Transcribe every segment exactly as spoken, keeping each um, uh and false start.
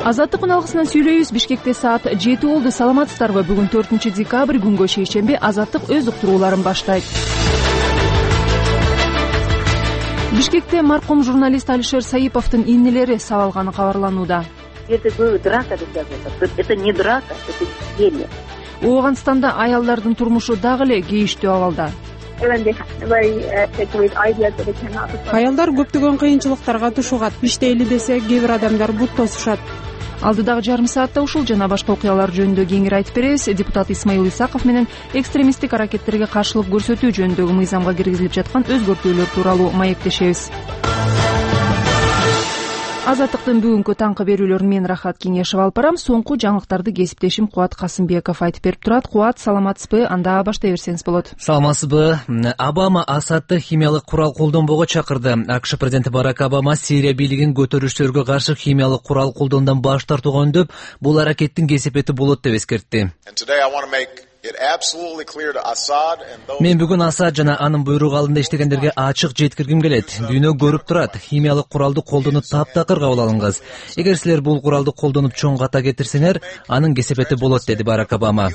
Азаттык үналгысынан сүйлөйбүз. Бишкекте саат жети болду. Саламатсыздарбы? Бүгүн төртүнчү декабрь, күнгө шейшемби. Азаттык өз уктурууларын баштайт. Бишкекте маркум журналист Алишер Саиповдун иннелери сабалганы кабарланууда. Это драка, это не драка, это истерия. Ооганстанда аялдардын турмушу дагы эле кейиштүү абалда. Аялдар көптөгөн кыйынчылыктарга тушугат. Иштейли десе, кээ бир адамдар бут тосушат. Алдыдагы жарым саатта ушул жана башка окуялар жөнүндө кеңири айтып беребиз. Депутат Исмаил Исаков менен экстремисттик аракеттерге каршылык көрсөтүү жөнүндөгү мыйзамга киргизилип жаткан өзгөртүүлөр тууралуу маектешебиз. Азаттыктын бүгүнкү таңкы берүүлөрүн мен Рахат Кеңешев алып барам. Соңку жаңылыктарды кесиптешим Кубат Касымбеков айтып берип турат. Кубат, саламатсызбы? Анда баштай берсеңиз болот. Саламатсызбы? Обама Асадты химиялык курал колдонбоого чакырды. АКШ президенти Барак Обама Сирия бийлигин көтөрүлүштөргө каршы химиялык курал колдонуудан баш тартууга үндөп, бул аракеттин кесепети болот деп эскертти. Мен бүгүн Асад жана анын буйругу алдында иштегендерге ачык жеткиргим келет. Дүйнө көрүп турат, химиялык куралды колдонуп таптакыр кабыл алыңыз. Эгер силер бул куралды колдонуп чоң ката кетирсеңер, анын кесепети болот, деди Барак Обама.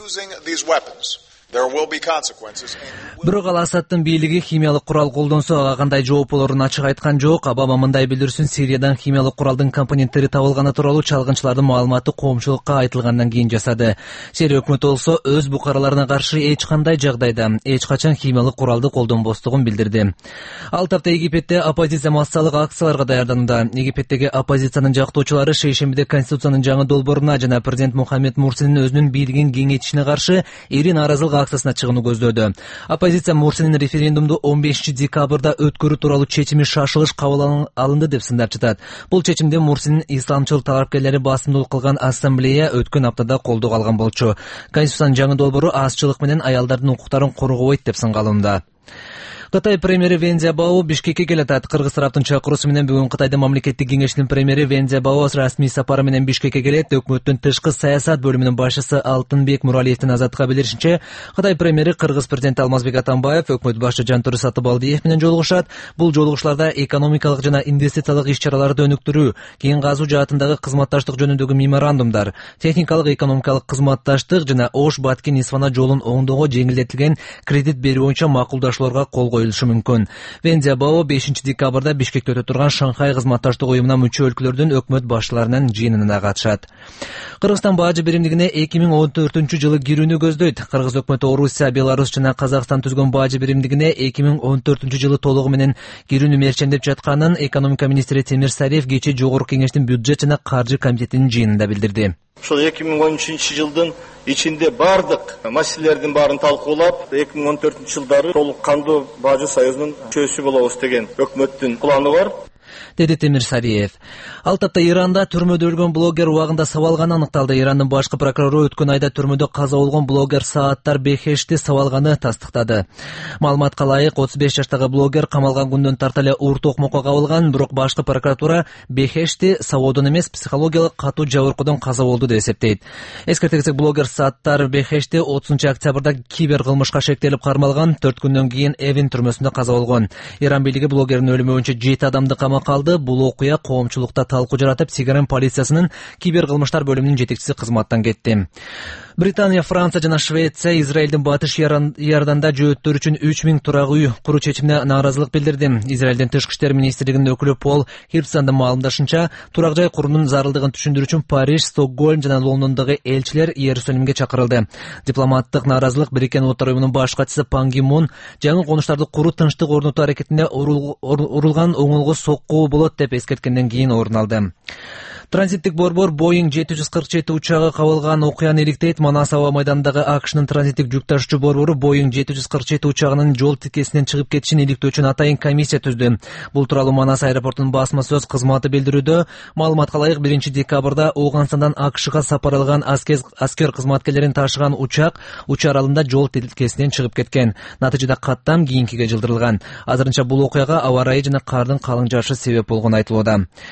Бирок ал Асадтын бийлиги химиялык курал колдонсо ага кандай жооп болорун ачык айткан жок. Обама мындай билдирүүсүн Сириядан химиялык куралдын компоненттери табылганы тууралуу чалгынчылардын маалыматы коомчулукка айтылгандан кийин жасады. Сирия өкмөтү болсо өз букараларына каршы эч кандай жагдайда эч качан химиялык куралды колдонбостугун билдирди. Ал тапта Египетте оппозиция массалык акцияларга даярданууда. Египеттеги оппозициянын жактоочулары шейшембиде конституциянын жаңы долбооруна жана президент Мухаммед Мурсинин өзүнүн бийлигин кеңейтишине каршы ири нааразылык акциясына чыгууну көздөөдө. Оппозиция Мурсинин референдумду он бешинчи декабрда өткөрүү тууралуу чечими шашылыш кабыл алынды деп сындап жатат. Бул чечимди Мурсинин исламчыл талапкерлери басымдуулук кылган ассамблея өткөн аптада колдоого алган болчу. Конституциянын жаңы долбоору азчылык менен аялдардын укуктарын коргобойт деп сынгалууда. Кытай премьери Вен Цзяобао Бишкекке келатат. Кыргыз тараптын чакыруусу менен бүгүн Кытайдын мамлекеттик кеңешинин премьери Вен Цзяобао расмий сапары менен Бишкекке келет. Өкмөттүн тышкы саясат бөлүмүнүн башчысы Алтынбек Муралиевдин Азаттыкка билдиришинче, Кытай премьери Кыргыз президенти Алмазбек Атамбаев, өкмөт башчы Жантөре Сатыбалдиев менен жолугушат. Бул жолугушууларда экономикалык жана инвестициялык иш-чараларды өнүктүрүү, кийин казуу жаатындагы кызматташтык жөнүндөгү меморандумдар, техникалык экономикалык кызматташтык жана Ош-Баткен-Исфана жолун оңдоого жеңилдетилген кредит берүү боюнча макулдашууларга кол коюлушу мүмкүн. Вен Цзяобао бешинчи декабрда Бишкекте өтө турган Шанхай кызматташтык уюмуна мүчө өлкөлөрдүн өкмөт башчыларынын жыйынына катышат. Кыргызстан бажы биримдигине эки миң он төртүнчү жылы кирүүнү көздөйт. Кыргыз өкмөтү Орусия, Беларусь жана Казакстан түзгөн бажы биримдигине эки миң он төртүнчү жылы толугу менен кирүүнү мерчендеп жатканын экономика министри Темир Сариев кечээ жогорку кеңештин бюджет жана каржы комитетинин жыйынында билдирди. Ошол эки миң он үчүнчү жылдын ичинде бардык маселелердин баарын талкуулап, эки миң он төртүнчү жылдары толук кандуу бажы союзунун мүчөсү болобуз деген өкмөттүн планы бар, деди Темир Сариев. Ал тапта Иранда түрмөдө өлгөн блогер убагында сабалганы аныкталды. Ирандын башкы прокурору өткөн айда түрмөдө каза болгон блогер Сааттар Бехешти сабалганы тастыктады. Маалыматка ылайык, отуз беш жаштагы блогер камалган күндөн тарта эле уур токмокко кабылган, бирок башкы прокуратура Бехешти сабоодон эмес, психологиялык катуу жабыркуудон каза болду деп эсептейт. Эскерте кетсек, блогер Сааттар Бехешти отузунчу октябрда кибер кылмышка шектелип кармалган, төрт күндөн кийин Эвин түрмөсүндө каза болгон. Иран бийлиги блогердин өлүмү боюнча жети адамды камакка алды. Бул окуя коомчулукта талкуу жаратып, Тегеран полициясынын кибер кылмыштар бөлүмүнүн жетекчиси кызматтан кетти. Британия, Франция жана Швеция Израилдин батыш Иорданда жөөттөр үчүн үч миң турак үй куруу чечимине нааразылык билдирди. Израилдин тышкы иштер министрлигинин өкүлү Пол Хирпсандын маалымдашынча, турак жай куруунун зарылдыгын түшүндүрүү үчүн Париж, Стокгольм жана Лондондогу элчилер Иерусалимге чакырылды. Дипломаттык нааразылык Бириккен Улуттар уюмунун баш катчысы Пан Ги Мун жаңы конуштарды куруу тынчтык орнотуу аракетинде урулган оңолгу сокку болот деп эскерткенден кийин орун алды. Транзиттик борбор Боинг жети жүз кырк жети учагы кабылган окуяны иликтейт. Манас аба майданындагы АКШнын транзиттик жүк ташуучу борбору Боинг жети жүз кырк жети учагынын жол тикесинен чыгып кетишин иликтөө үчүн атайын комиссия түздү. Бул тууралуу Манас аэропортунун басма сөз кызматы билдирүүдө. Маалыматка ылайык, биринчи декабрда Ооганстандан АКШга сапар алган аскер кызматкерлерин ташыган учак учуу аралында жол тилкесинен чыгып кеткен. Натыйжада каттам кийинкиге жылдырылган. Азырынча бул окуяга аба ырайы жана кардын калың жаашы себеп болгону айтылууда.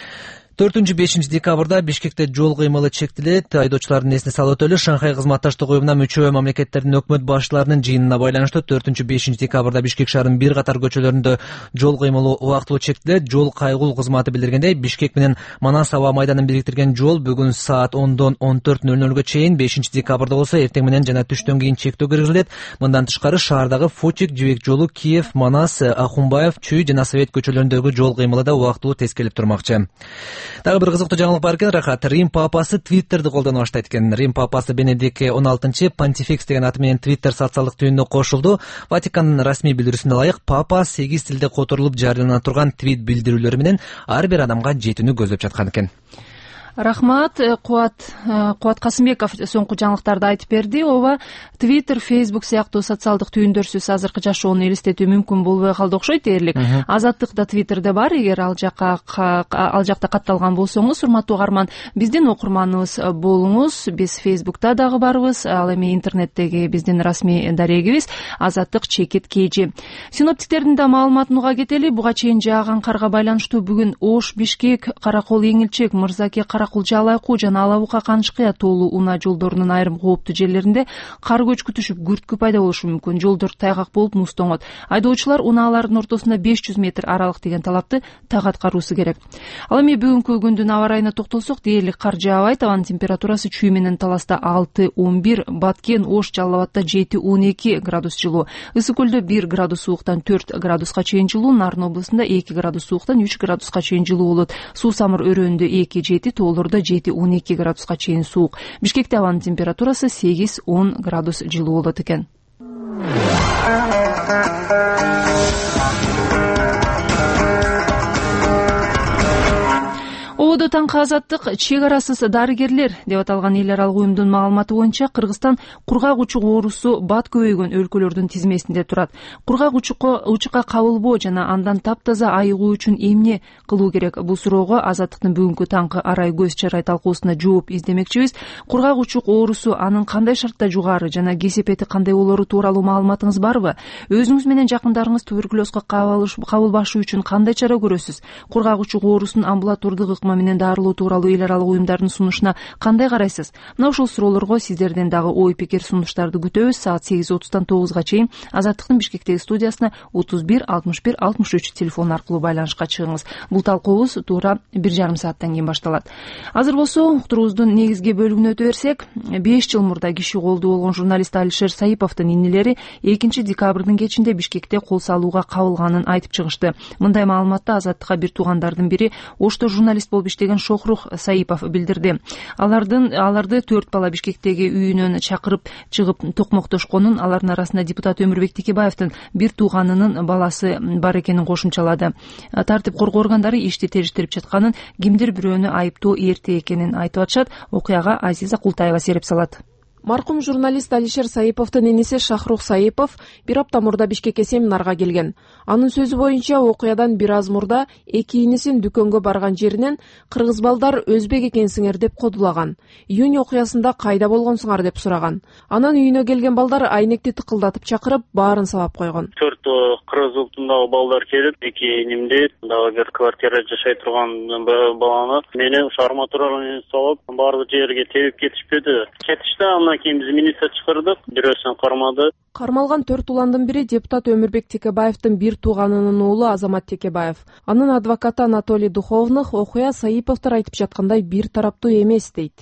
төртүнчү бешинчи декабрда Бишкекте жол кыймылы чектелет. Айдоочулардын эсине салып өтөлү, Шанхай кызматташтык уюмуна мүчө мамлекеттердин өкмөт башчыларынын жыйынына байланыштуу төртүнчү бешинчи декабрда Бишкек шаарынын бир катар көчөлөрүндө жол кыймылы убактылуу чектелет. Жол кайгул кызматы билдиргендей, Бишкек менен Манас аба майданын бириктирген жол бүгүн саат ондон он төрт ноль нолго чейин, бешинчи декабрда болсо эртең менен жана түштөн кийин чектөө киргизилет. Мындан тышкары шаардагы Фочек, Жибек жолу, Киев, Манас, Ахунбаев, Чүй жана Совет көчөлөрүндөгү жол кыймылы да убактылуу тескелип турмакчы. Дагы бир кызыктуу жаңылык бар экен, Рахат. Рим папасы Твиттерди колдоно баштайт экен. Рим папасы Бенедикт он алтынчы Понтификс деген аты менен Твиттер социалдык түйүнүнө кошулду. Ватикандын расмий билдирүүсүнө ылайык, папа сегиз тилде которулуп жарыялана турган твит билдирүүлөрү менен ар бир адамга жетүүнү көздөп жаткан экен. Рахмат. Кубат Кубат Касымбеков соңку жаңылыктарды айтып берди. Ооба, Twitter, Facebook сыяктуу социалдык түйүндөрсүз азыркы жашоону элестетүү мүмкүн болбой калды окшойт дээрлик. Азаттык да Twitterде бар. Эгер ал жакка ал жакта катталган болсоңуз, урматтуу угарман, биздин окурманыбыз болуңуз. Биз Facebook'та дагы барбыз. Ал эми интернеттеги биздин расмий дарегибиз Азаттык чекит kg. Синоптиктердин да маалыматын уга кетели. Буга чейин жааган карга байланыштуу бүгүн Ош, Бишкек, Каракол, Эңилчек, Мырзаке, Каракул, Жалайкуу жана Алабука, Канышкыя, Тоолу, Уна жолдорунун айрым кооптуу жерлеринде кар көчкү түшүп, күрткү пайда болушу мүмкүн. Жолдор тайгак болуп, муз тоңот. Айдоочулар унаалардын ортосунда беш жүз метр аралык деген талапты так аткаруусу керек. Ал эми бүгүнкү күндүн аба ырайына токтолсок, дээрлик кар жаабайт. Абанын температурасы Чүй менен Таласта алты он бир, Баткен, Ош, Жалал Абадта жети он эки градус жылуу. Ысык көлдө бир градус сууктан төрт градуска чейин жылуу, Нарын облусунда эки градус сууктан үч градуска чейин жылуу болот. Суу Самыр өрөөнүндө эки жети, Тоолордо жети он эки градуска чейин суук. Бишкекте абанын температурасы сегиз он градус жылуу болот экен. Ободо таңкы азаттык чек арасыз дарыгерлер деп аталган эл аралык уюмдун маалыматы боюнча Кыргызстан кургак учук оорусу бат көбөйгөн өлкөлөрдүн тизмесинде турат. Кургак учукка кабылбоо жана андан таптаза айыгуу үчүн эмне кылуу керек? Бул суроого Азаттыктын бүгүнкү таңкы арай көз чарай талкуусуна жооп издемекчибиз. Кургак учук оорусу анын кандай шартта жугары жана кесепети кандай болору тууралуу маалыматыңыз барбы? Өзүңүз менен жакындарыңыз туберкулезго кабылбашы үчүн кандай чара көрөсүз? Кургак учук оорусунун амбулатордук ыкма менен дарылоо тууралуу эл аралык уюмдардын сунушуна кандай карайсыз? Мына ушул суроолорго сиздерден дагы ой пикир сунуштарды күтөбүз. Саат сегиз отуздан тогузга чейин Азаттыктын Бишкектеги студиясына отуз бир алтымыш бир алтымыш үч телефон аркылуу байланышка чыгыңыз. Бул талкуубуз туура бир жарым сааттан кийин башталат. Азыр болсо уктуруубуздун негизги бөлүгүнө өтө берсек, беш жыл мурда киши колду болгон журналист Алишер Саиповдун инилери экинчи декабрдын кечинде Бишкекте кол салууга кабылганын айтып чыгышты. Мындай маалыматты Азаттыкка бир туугандардын бири Ошто журналист болуп иштеген Шохрух Саипов билдирди. Алардын аларды төрт бала Бишкектеги үйүнөн чакырып чыгып токмоктошконун, алардын арасында депутат Өмүрбек Текебаевдин бир тууганынын баласы бар экенин кошумчалады. Тартип коргоо органдары ишти териштирип жатканын, кимдир бирөөнү айыптоо эрте экенин айтып атышат. Окуяга Азиза Култаева сереп салат. Маркум журналист Алишер Саиповдун иниси Шахрух Саипов бир апта мурда Бишкекке семинарга келген. Анын сөзү боюнча, окуядан бир аз мурда эки инисин дүкөнгө барган жеринен кыргыз балдар өзбек экенсиңер деп кодулаган. Июнь окуясында кайда болгонсуңар деп сураган. Анан үйүнө келген балдар айнекти тыкылдатып чакырып, баарын сабап койгон. төрт кыргыз улутундагы балдар келип, эки инимди дагы бир квартирада жашай турган баланы мени арматурадан салып, баардык жерге тебип кетишпеди. Кетишти. Андан кийин биз милиция чакырдык, бирөөсүн кармады. Кармалган төрт уландын бири депутат Өмүрбек Текебаевдин бир тууганынын уулу Азамат Текебаев. Анын адвокаты Анатолий Духовных окуя Саиповдор айтып жаткандай бир тараптуу эмес дейт.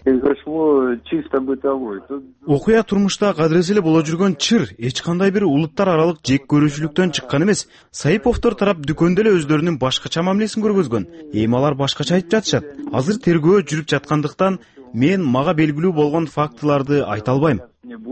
Окуя турмушта кадырес эле боло жүргөн чыр, эч кандай бир улуттар аралык жек көрүүчүлүктөн чыккан эмес. Саиповдор тарап дүкөндө эле өздөрүнүн башкача мамилесин көргөзгөн. Эми алар башкача айтып жатышат. Азыр тергөө жүрүп жаткандыктан мен мага белгилүү болгон фактыларды айта албайм.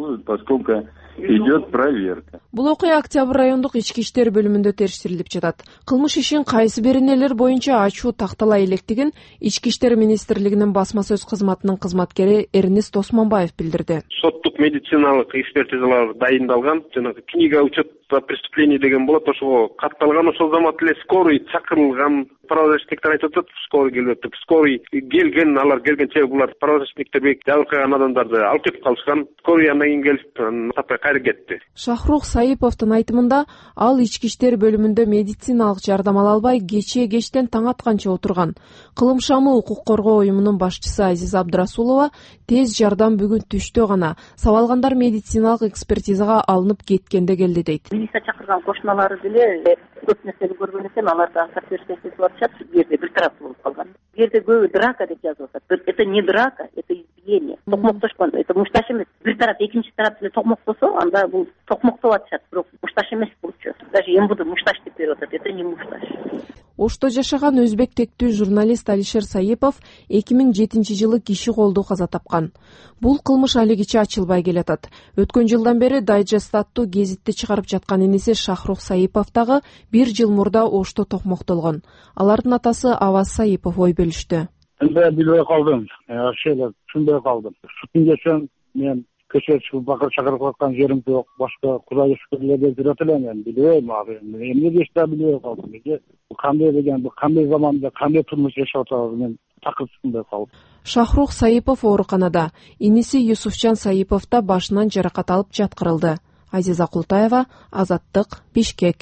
Идет проверка. Бул окуя Октябрь райондук ички иштер бөлүмүндө териштирилип жатат. Кылмыш ишин кайсы бир энелер боюнча ачуу тактала электигин Ички иштер министрлигинин басма сөз кызматынын кызматкери Эрнест Осмонбаев билдирди. Соттук медициналык экспертизалар дайындалган, жанагы книга учет за преступление деген болот, ошого катталган, ошол замат эле скорый чакырылган. Правозащитниктер айтып атат, скорый келип атат. Скорый келген, алар келгенче булар правозащитниктерге жабыркаган адамдарды алып кетип калышкан. Скорый андан кийин келип таппай кайра кетти. Шахрух Саиповдун айтымында, ал ички иштер бөлүмүндө медициналык жардам ала албай кечээ кечтен таң атканча отурган. Кылым шамы укук коргоо уюмунун башчысы Азиз Абдрасулова тез жардам бүгүн түштө гана сабалгандар медициналык экспертизага алынып кеткенде келди дейт. Милиция чакырган кошуналары деле көп нерсени көргөн экен, алардан соответствующий атышат, бу жерде бир тарап болуп калган. Бу жерде көбү драка деп жазып атат. Это не драка, это избиение. Токмоктошкон, это мушташ эмес. Бир тарап экинчи тарап деле токмоктосо, анда бул токмоктоп атышат, бирок мушташ эмес булчу. Даже эмбуду мушташ деп берип атат, это не мушташ. Ошто жашаган өзбек тектүү журналист Алишер Саипов эки миң жетинчи жылы киши колдо каза тапкан. Бул кылмыш алигиче ачылбай келатат. Өткөн жылдан бери Дайджест аттуу гезитти чыгарып жаткан иниси Шахрух Саипов дагы бир жыл мурда Ошто токмоктолгон. Алардын атасы Аваз Саипов ой бөлүштү. Мен билбей калдым. Ошол түшүнбөй калдым. Сутун кечен мен кече чыгып бакыр чакырып аткан жерим жок. Башка Кудайга шүкүрлөрдө жүрөт элем, мен билбейм. Эмне дешти билбей калдым. Бул кандай деген, бул кандай заманда, кандай турмуш жашап атабыз, мен такыр түшүнбөй калдым. Шахрух Саипов ооруканада, иниси Юсуфчан Саипов да башынан жаракат алып жаткырылды. Азиза Култаева, Азаттык, Бишкек.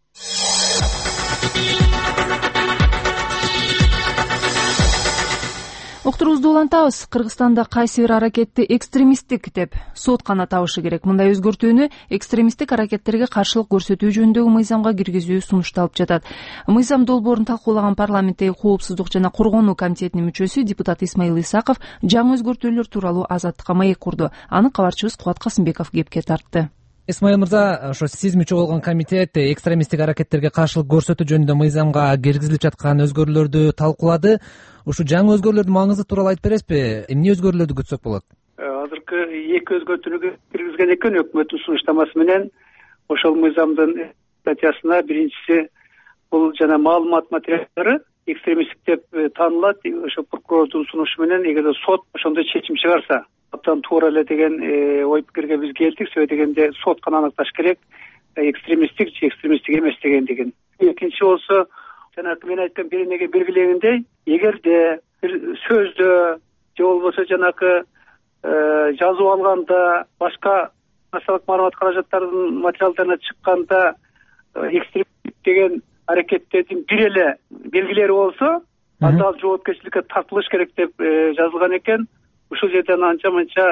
Уктуруубузду улантабыз. Кыргызстанда кайсы бир аракетти экстремисттик деп сот гана табышы керек. Мындай өзгөртүүнү экстремисттик аракеттерге каршылык көрсөтүү жөнүндөгү мыйзамга киргизүү сунушталып жатат. Мыйзам долбоорун талкуулаган парламенттеги коопсуздук жана коргонуу комитетинин мүчөсү депутат Исмаил Исаков жаңы өзгөртүүлөр тууралуу Азаттыкка маек курду. Аны кабарчыбыз Кубат Касымбеков кепке тартты. Исмаил мырза, ошо сиз мүчө болгон комитет экстремисттик аракеттерге каршылык көрсөтүү жөнүндө мыйзамга киргизилип жаткан өзгөрүүлөрдү талкуулады. Ушу жаңы өзгөрүүлөрдүн маңызы тууралуу айтып бересизби? Эмне өзгөрүүлөрдү күтсөк болот? Азыркы эки өзгөртүүнү киргизген экен өкмөттүн сунуштамасы менен. Ошол мыйзамдын статьясына биринчиси бул жана маалымат материалдары экстремисттик деп таанылат. Ошо прокурордун сунушу менен эгерде сот ошондой чечим чыгарса, абдан туура эле деген ой пикирге биз келдик. Себеби дегенде сот гана аныкташ керек, экстремисттик же экстремисттик эмес дегендигин. Экинчи болсо, жанагы мен айткан биринеге белгилегендей, эгерде бир сөздө же болбосо жанагы жазып алганда, башка массалык маалымат каражаттарынын материалдарына чыкканда экстремисттик деген аракеттердин бир эле белгилери болсо, анда ал жоопкерчиликке тартылыш керек деп жазылган экен. Ушул жерден анча-мынча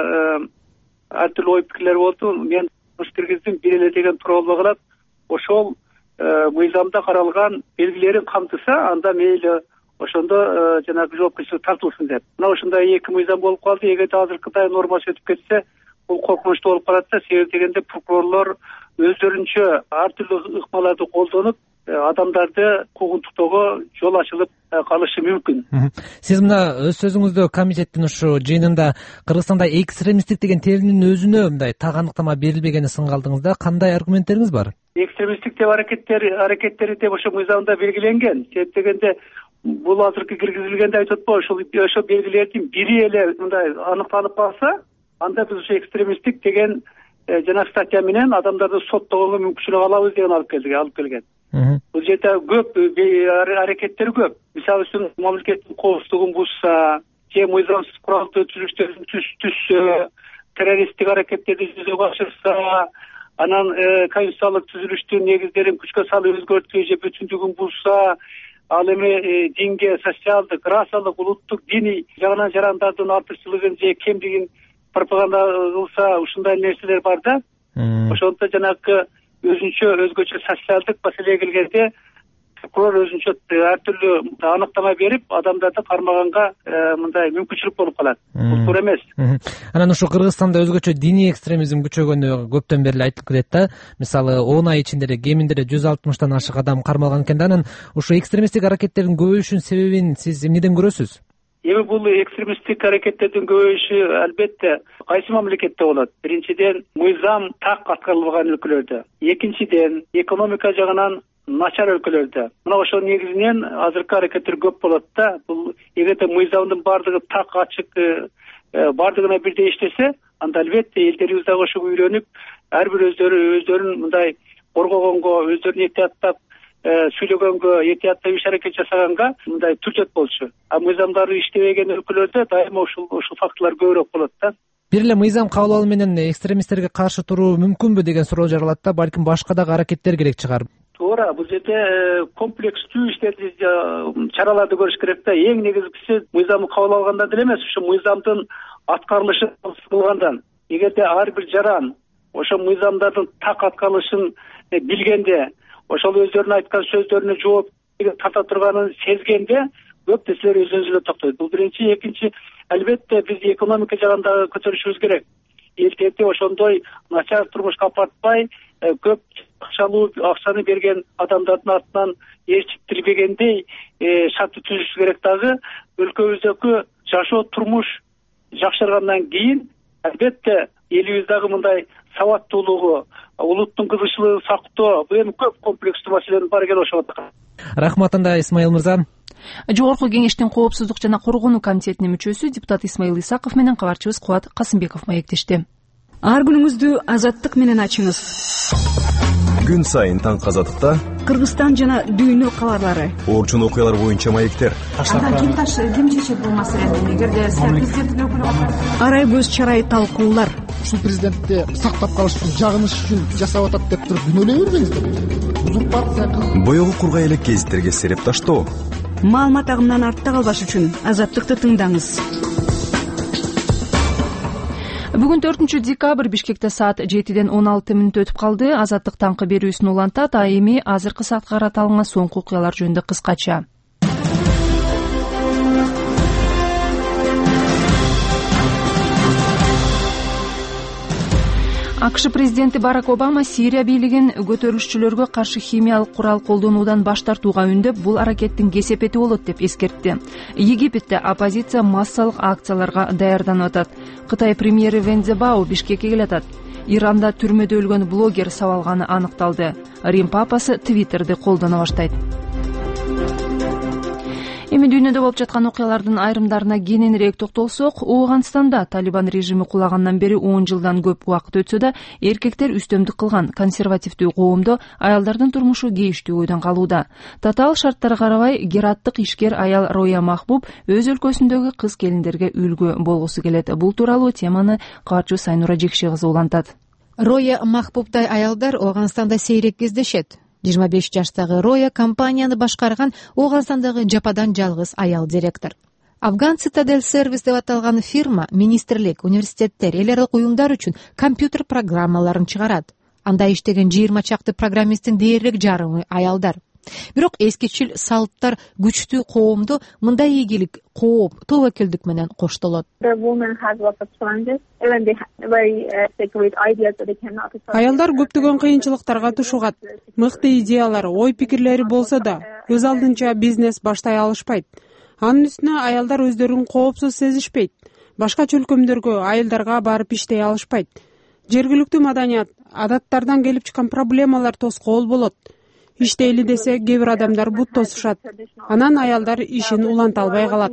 ар түрдүү ой пикирлер болду. Мен киргиздим, бир эле деген туура болбой калат. Ошол мыйзамда каралган белгилерин камтыса, анда мейли ошондо жанагы жоопкерчилик тартылсын деп. Мына ушундай эки мыйзам болуп калды. Эгерде азыркыдай нормасы өтүп кетсе, бул коркунучтуу болуп калат да. Себеби дегенде прокурорлор өздөрүнчө ар түрдүү ыкмаларды колдонуп, адамдарды куугунтуктоого жол ачылып калышы мүмкүн. Сиз мына өз сөзүңүздө комитеттин ушу жыйынында Кыргызстанда экстремисттик деген терминдин өзүнө мындай так аныктама берилбегени сынга алдыңыз да. Кандай аргументтериңиз бар? Экстремисттик деп аракеттер аракеттери деп ошо мыйзамда белгиленген. Себеп дегенде бул азыркы киргизилгенде айтып атпайбы, ошол ошо белгилердин бири эле мындай аныкталып калса, анда биз ошо экстремисттик деген жанагы статья менен адамдарды соттогонго мүмкүнчүлүк алабыз деген алып келдик, алып келген. Бул жерде көп аракеттер көп. Мисалы үчүн мамлекеттин коопсуздугун бузса, же мыйзамсыз куралдуу түзүлүштөрдүн түзсө, террористтик аракеттерди жүзөгө ашырса, анан конституциялык түзүлүштүн негиздерин күчкө салып өзгөртүү же бүтүндүгүн бузса, ал эми динге, социалдык, расалык, улуттук, диний жагынан жарандардын артыкчылыгын же кемдигин пропаганда кылса, ушундай нерселер бар да. Ошондо жанагы өзүнчө өзгөчө социалдык маселеге келгенде прокурор өзүнчө ар түрдүү аныктама берип, адамдарды кармаганга мындай мүмкүнчүлүк болуп калат. Бул туура эмес. Анан ушу Кыргызстанда өзгөчө диний экстремизм күчөгөнү көптөн бери айтылып келет да. Мисалы он ай ичинде эле кеминде эле жүз алтымыштан ашык адам кармалган экен да. Анан ушу экстремисттик аракеттердин көбөйүшүнүн себебин сиз эмнеден көрөсүз? Эми бул экстремисттик аракеттердин көбөйүшү албетте кайсы мамлекетте болот? Биринчиден, мыйзам так аткарылбаган өлкөлөрдө. Экинчиден, экономика жагынан начар өлкөлөрдө. Мына ошол негизинен азыркы аракеттер көп болот да. Бул эгерде мыйзамдын бардыгы так ачык, бардыгына бирдей иштесе, анда албетте элдерибиз дагы ошого үйрөнүп, ар бир өздөрү өздөрүн мындай коргогонго, өздөрүн этияттап сүйлөгөнгө, этияттап иш аракет жасаганга мындай түртөт болчу. А мыйзамдары иштебеген өлкөлөрдө дайыма ушул ушул фактылар көбүрөөк болот да. Бир эле мыйзам кабыл алуу менен экстремисттерге каршы туруу мүмкүнбү деген суроо жаралат да, балким башка дагы аракеттер керек чыгар. Туура, бул жерде комплекстүү иштерди, чараларды көрүш керек да. Эң негизгиси мыйзамды кабыл алгандан деле эмес, ушу мыйзамдын аткарылышын кылгандан. Эгерде ар бир жаран ошо мыйзамдардын так аткарылышын билгенде, ошол өздөрүнүн айткан сөздөрүнө жооп тарта турганын сезгенде, көп нерселер өзүнөн эле токтойт. Бул биринчи. Экинчи, албетте биз экономика жагын дагы көтөрүшүбүз керек. Элдерди ошондой начар турмушка апартпай, көп акчалуу акчаны берген адамдардын артынан ээрчиктирбегендей шартты түзүш керек. Дагы өлкөбүздөгү жашоо турмуш жакшыргандан кийин албетте элибиз дагы мындай сабаттуулугу, улуттун кызыкчылыгын сактоо, бул эми көп комплекстүү маселенин баары келип атат. Рахмат анда Исмаил мырза. Жогорку кеңештин коопсуздук жана коргонуу комитетинин мүчөсү депутат Исмаил Исаков менен кабарчыбыз Кубат Касымбеков маектешти. Ар күнүңүздү азаттык менен ачыңыз. Күн сайын таң азаттыкта Кыргызстан жана дүйнө кабарлары, орчун окуялар боюнча маектер. Андан ким ташы, ким чечет бул маселени? Эгерде президенттин өкүлү арай көз чарай талкуулар. Ушул президентти сактап калыш үчүн, жагыныш үчүн жасап атат деп туруп күнөөлөй бербеңиздер. Узурпация. Боёгу кургай элек гезиттерге сереп таштоо. Маалымат агымынан артта калбаш үчүн азаттыкты тыңдаңыз. Бүгүн төртүнчү декабрь Бишкекте саат жетиден он алты мүнөт өтүп калды. Азаттык таңкы берүүсүн улантат. А эми азыркы саатка карата алынган соңку окуялар жөнүндө кыскача. АКШ президенти Барак Обама Сирия бийлигин көтөрүлүшчүлөргө каршы химиялык курал колдонуудан баш тартууга үндөп, бул аракеттин кесепети болот деп эскертти. Египетте оппозиция массалык акцияларга даярданып атат. Кытай премьери Вен Цзяобао Бишкекке келатат. Иранда түрмөдө өлгөн блогер сабалганы аныкталды. Рим папасы Твиттерди колдоно баштайт. Эми дүйнөдө болуп жаткан окуялардын айрымдарына кененирээк токтолсок, Ооганстанда Талибан режими кулагандан бери он жылдан көп убакыт өтсө да, эркектер үстөмдүк кылган консервативдүү коомдо аялдардын турмушу кейиштүү бойдон калууда. Татаал шарттарга карабай, гераттык ишкер аял Роя Махбуб өз өлкөсүндөгү кыз келиндерге үлгү болгусу келет. Бул тууралуу теманы кабарчыбыз Айнура Жекши кызы улантат. Роя Махбубтай аялдар Ооганстанда сейрек кездешет. жыйырма беш жаштагы Роя компанияны башкарган Ооганстандагы жападан жалгыз аял директор. Афган Цитадель сервис деп аталган фирма министрлик, университеттер, эл аралык уюмдар үчүн компьютер программаларын чыгарат. Анда иштеген жыйырма чакты программисттин дээрлик жарымы аялдар. Бирок эскичил салттар күчтүү коомду мындай ийгилик, кооп, тобокелдик менен коштолот. Аялдар көптөгөн кыйынчылыктарга тушугат. Мыкты идеялары, ой пикирлери болсо да, өз алдынча бизнес баштай алышпайт. Анын үстүнө аялдар өздөрүн коопсуз сезишпейт. Башка чөлкөмдөргө, айылдарга барып иштей алышпайт. Жергиликтүү маданият, адаттардан келип чыккан проблемалар тоскоол болот. Иштейли десе, кээ бир адамдар бут тосушат. Анан аялдар ишин уланта албай калат.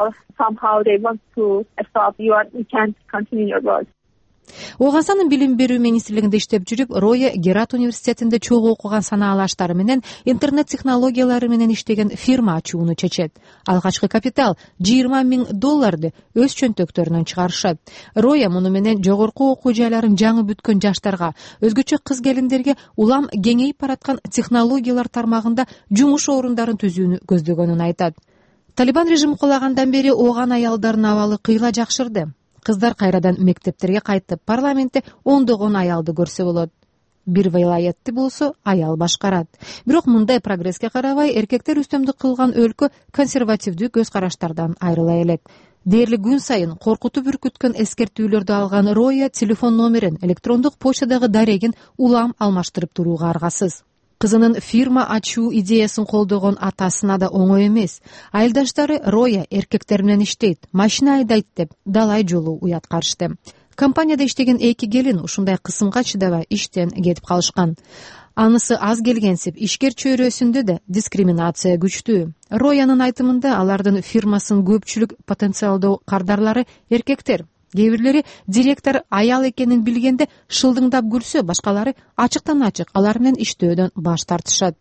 Ооганстандын билим берүү министрлигинде иштеп жүрүп, Роя Герат университетинде чогуу окуган санаалуу аштары менен интернет технологиялары менен иштеген фирма ачууну чечет. Алгачкы капитал жыйырма миң долларды өз чөнтөктөрүнөн чыгарышат. Роя муну менен жогорку окуу жайларын жаңы бүткөн жаштарга, өзгөчө кыз келиндерге улам кеңейип бараткан технологиялар тармагында жумуш орундарын түзүүнү көздөгөнүн айтат. Талибан режими кулагандан бери ооган аялдардын абалы кыйла жакшырды. Кыздар кайрадан мектептерге кайтып, парламентте ондогон аялды көрсө болот. Бир вилаятты болсо аял башкарат. Бирок мындай прогресске карабай, эркектер үстөмдүк кылган өлкө консервативдүү көз караштардан айрыла элек. Дээрлик күн сайын коркутуп үркүткөн эскертүүлөрдү алган Роя телефон номерин, электрондук почтадагы дарегин улам алмаштырып турууга аргасыз. Кызынын фирма ачуу идеясын колдогон атасына да оңой эмес. Айылдаштары Роя эркектер менен иштейт, машина айдайт деп далай жолу уяткарышты. Компанияда иштеген эки келин ушундай кысымга чыдабай иштен кетип калышкан. Анысы аз келгенсип, ишкер чөйрөсүндө да дискриминация күчтүү. Роянын айтымында алардын фирмасынын көпчүлүк потенциалдуу кардарлары эркектер. кээ бирлери директор аял экенин билгенде шылдыңдап күлсө, башкалары ачыктан ачык алар менен иштөөдөн баш тартышат.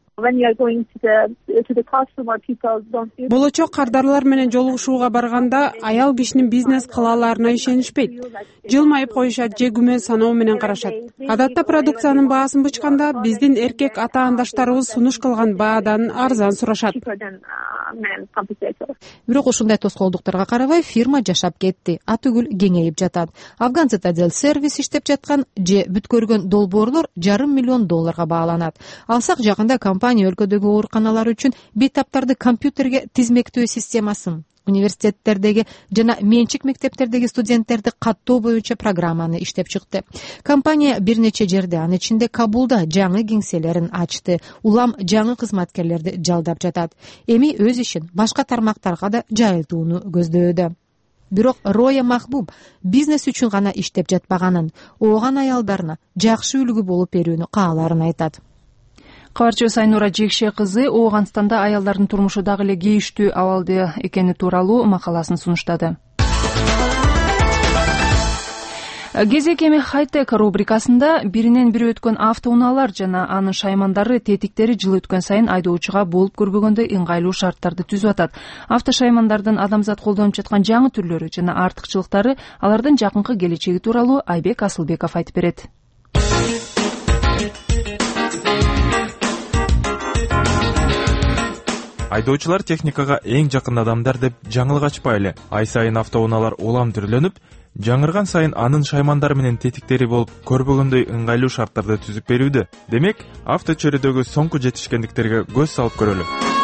Болочок кардарлар менен жолугушууга барганда аял кишинин бизнес кыла аларына ишенишпейт. Жылмайып коюшат же күмөн саноо менен карашат. Адатта продукциянын баасын бычканда биздин эркек атаандаштарыбыз сунуш кылган баадан арзан сурашат. Бирок ушундай тоскоолдуктарга карабай фирма жашап кетти, атүгүл кеңейип жатат. Афган Цитадель сервис иштеп жаткан же бүткөргөн долбоорлор жарым миллион долларга бааланат. Алсак жакында компания өлкөдөгү ооруканалар үчүн бейтаптарды компьютерге тизмектөө системасын, университеттердеги жана менчик мектептердеги студенттерди каттоо боюнча программаны иштеп чыкты. Компания бир нече жерде, анын ичинде Кабулда жаңы кеңселерин ачты, улам жаңы кызматкерлерди жалдап жатат. Эми өз ишин башка тармактарга да жайылтууну көздөдө. Бирок Роя Махбуб бизнес үчүн гана иштеп жатпаганын, ооган аялдарына жакшы үлгү болуп берүүнү кааларын айтат. Кабарчыбыз Айнура Жекше кызы Ооганстанда аялдардын турмушу дагы эле кейиштүү абалда экени тууралуу макаласын сунуштады. Кезек эми хай-тек рубрикасында биринен бири өткөн автоунаалар жана анын шаймандары тетиктери жыл өткөн сайын айдоочуга болуп көрбөгөндөй ыңгайлуу шарттарды түзүп атат. Автошаймандардын адамзат колдонуп жаткан жаңы түрлөрү жана артыкчылыктары, алардын жакынкы келечеги тууралуу Айбек Асылбеков айтып берет. Айдоочулар техникага эң жакын адамдар деп жаңылык ачпайлы. Ай сайын автоунаалар улам түрлөнүп, жаңырган сайын анын шаймандары менен тетиктери болуп көрбөгөндөй ыңгайлуу шарттарды түзүп берүүдө. Демек, авточөрүдөгү соңку жетишкендиктерге көз салып көрөлү.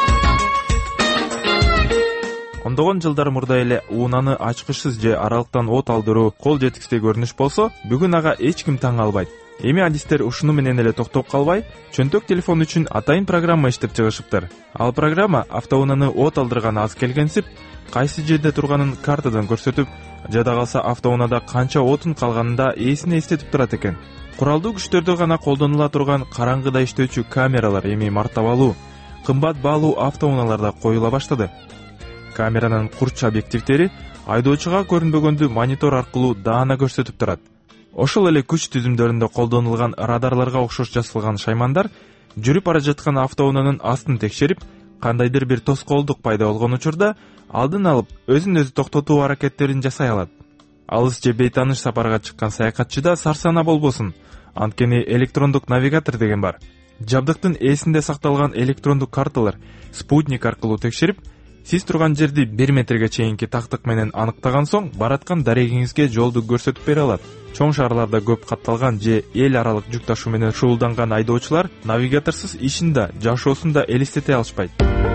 Ондогон жылдар мурда эле уунаны ачкычсыз же аралыктан от алдыруу кол жеткисиздей көрүнүш болсо, бүгүн ага эч ким таң албайт. Эми адистер ушуну менен эле токтоп калбай, чөнтөк телефон үчүн атайын программа иштеп чыгышыптыр. Ал программа автоунааны от алдырган аз келгенсип, кайсы жерде турганын картадан көрсөтүп, жада калса автоунаада канча отун калганында эсине эстетип турат экен. Куралдуу күчтөрдө гана колдонула турган караңгыда иштөөчү камералар эми мартабалуу, кымбат баалуу автоунааларда коюла баштады. Камеранын курч объективтери айдоочуга көрүнбөгөндү монитор аркылуу даана көрсөтүп турат. Ошол эле күч түзүмдөрүндө колдонулган радарларга окшош жасалган шаймандар жүрүп бара жаткан автоунаанын астын текшерип, кандайдыр бир тоскоолдук пайда болгон учурда алдын алып, өзүн өзү токтотуу аракеттерин жасай алат. Алыс же бейтаныш сапарга чыккан саякатчыда сарсана болбосун, анткени электрондук навигатор деген бар. Жабдыктын эсинде сакталган электрондук карталар спутник аркылуу текшерип, сиз турган жерди бир метрге чейинки тактык менен аныктаган соң бараткан дарегиңизге жолду көрсөтүп бере алат. Чоң шаарларда көп катталган же эл аралык жүк ташуу менен шуулданган айдоочулар навигаторсуз ишин да, жашоосун да элестете алышпайт.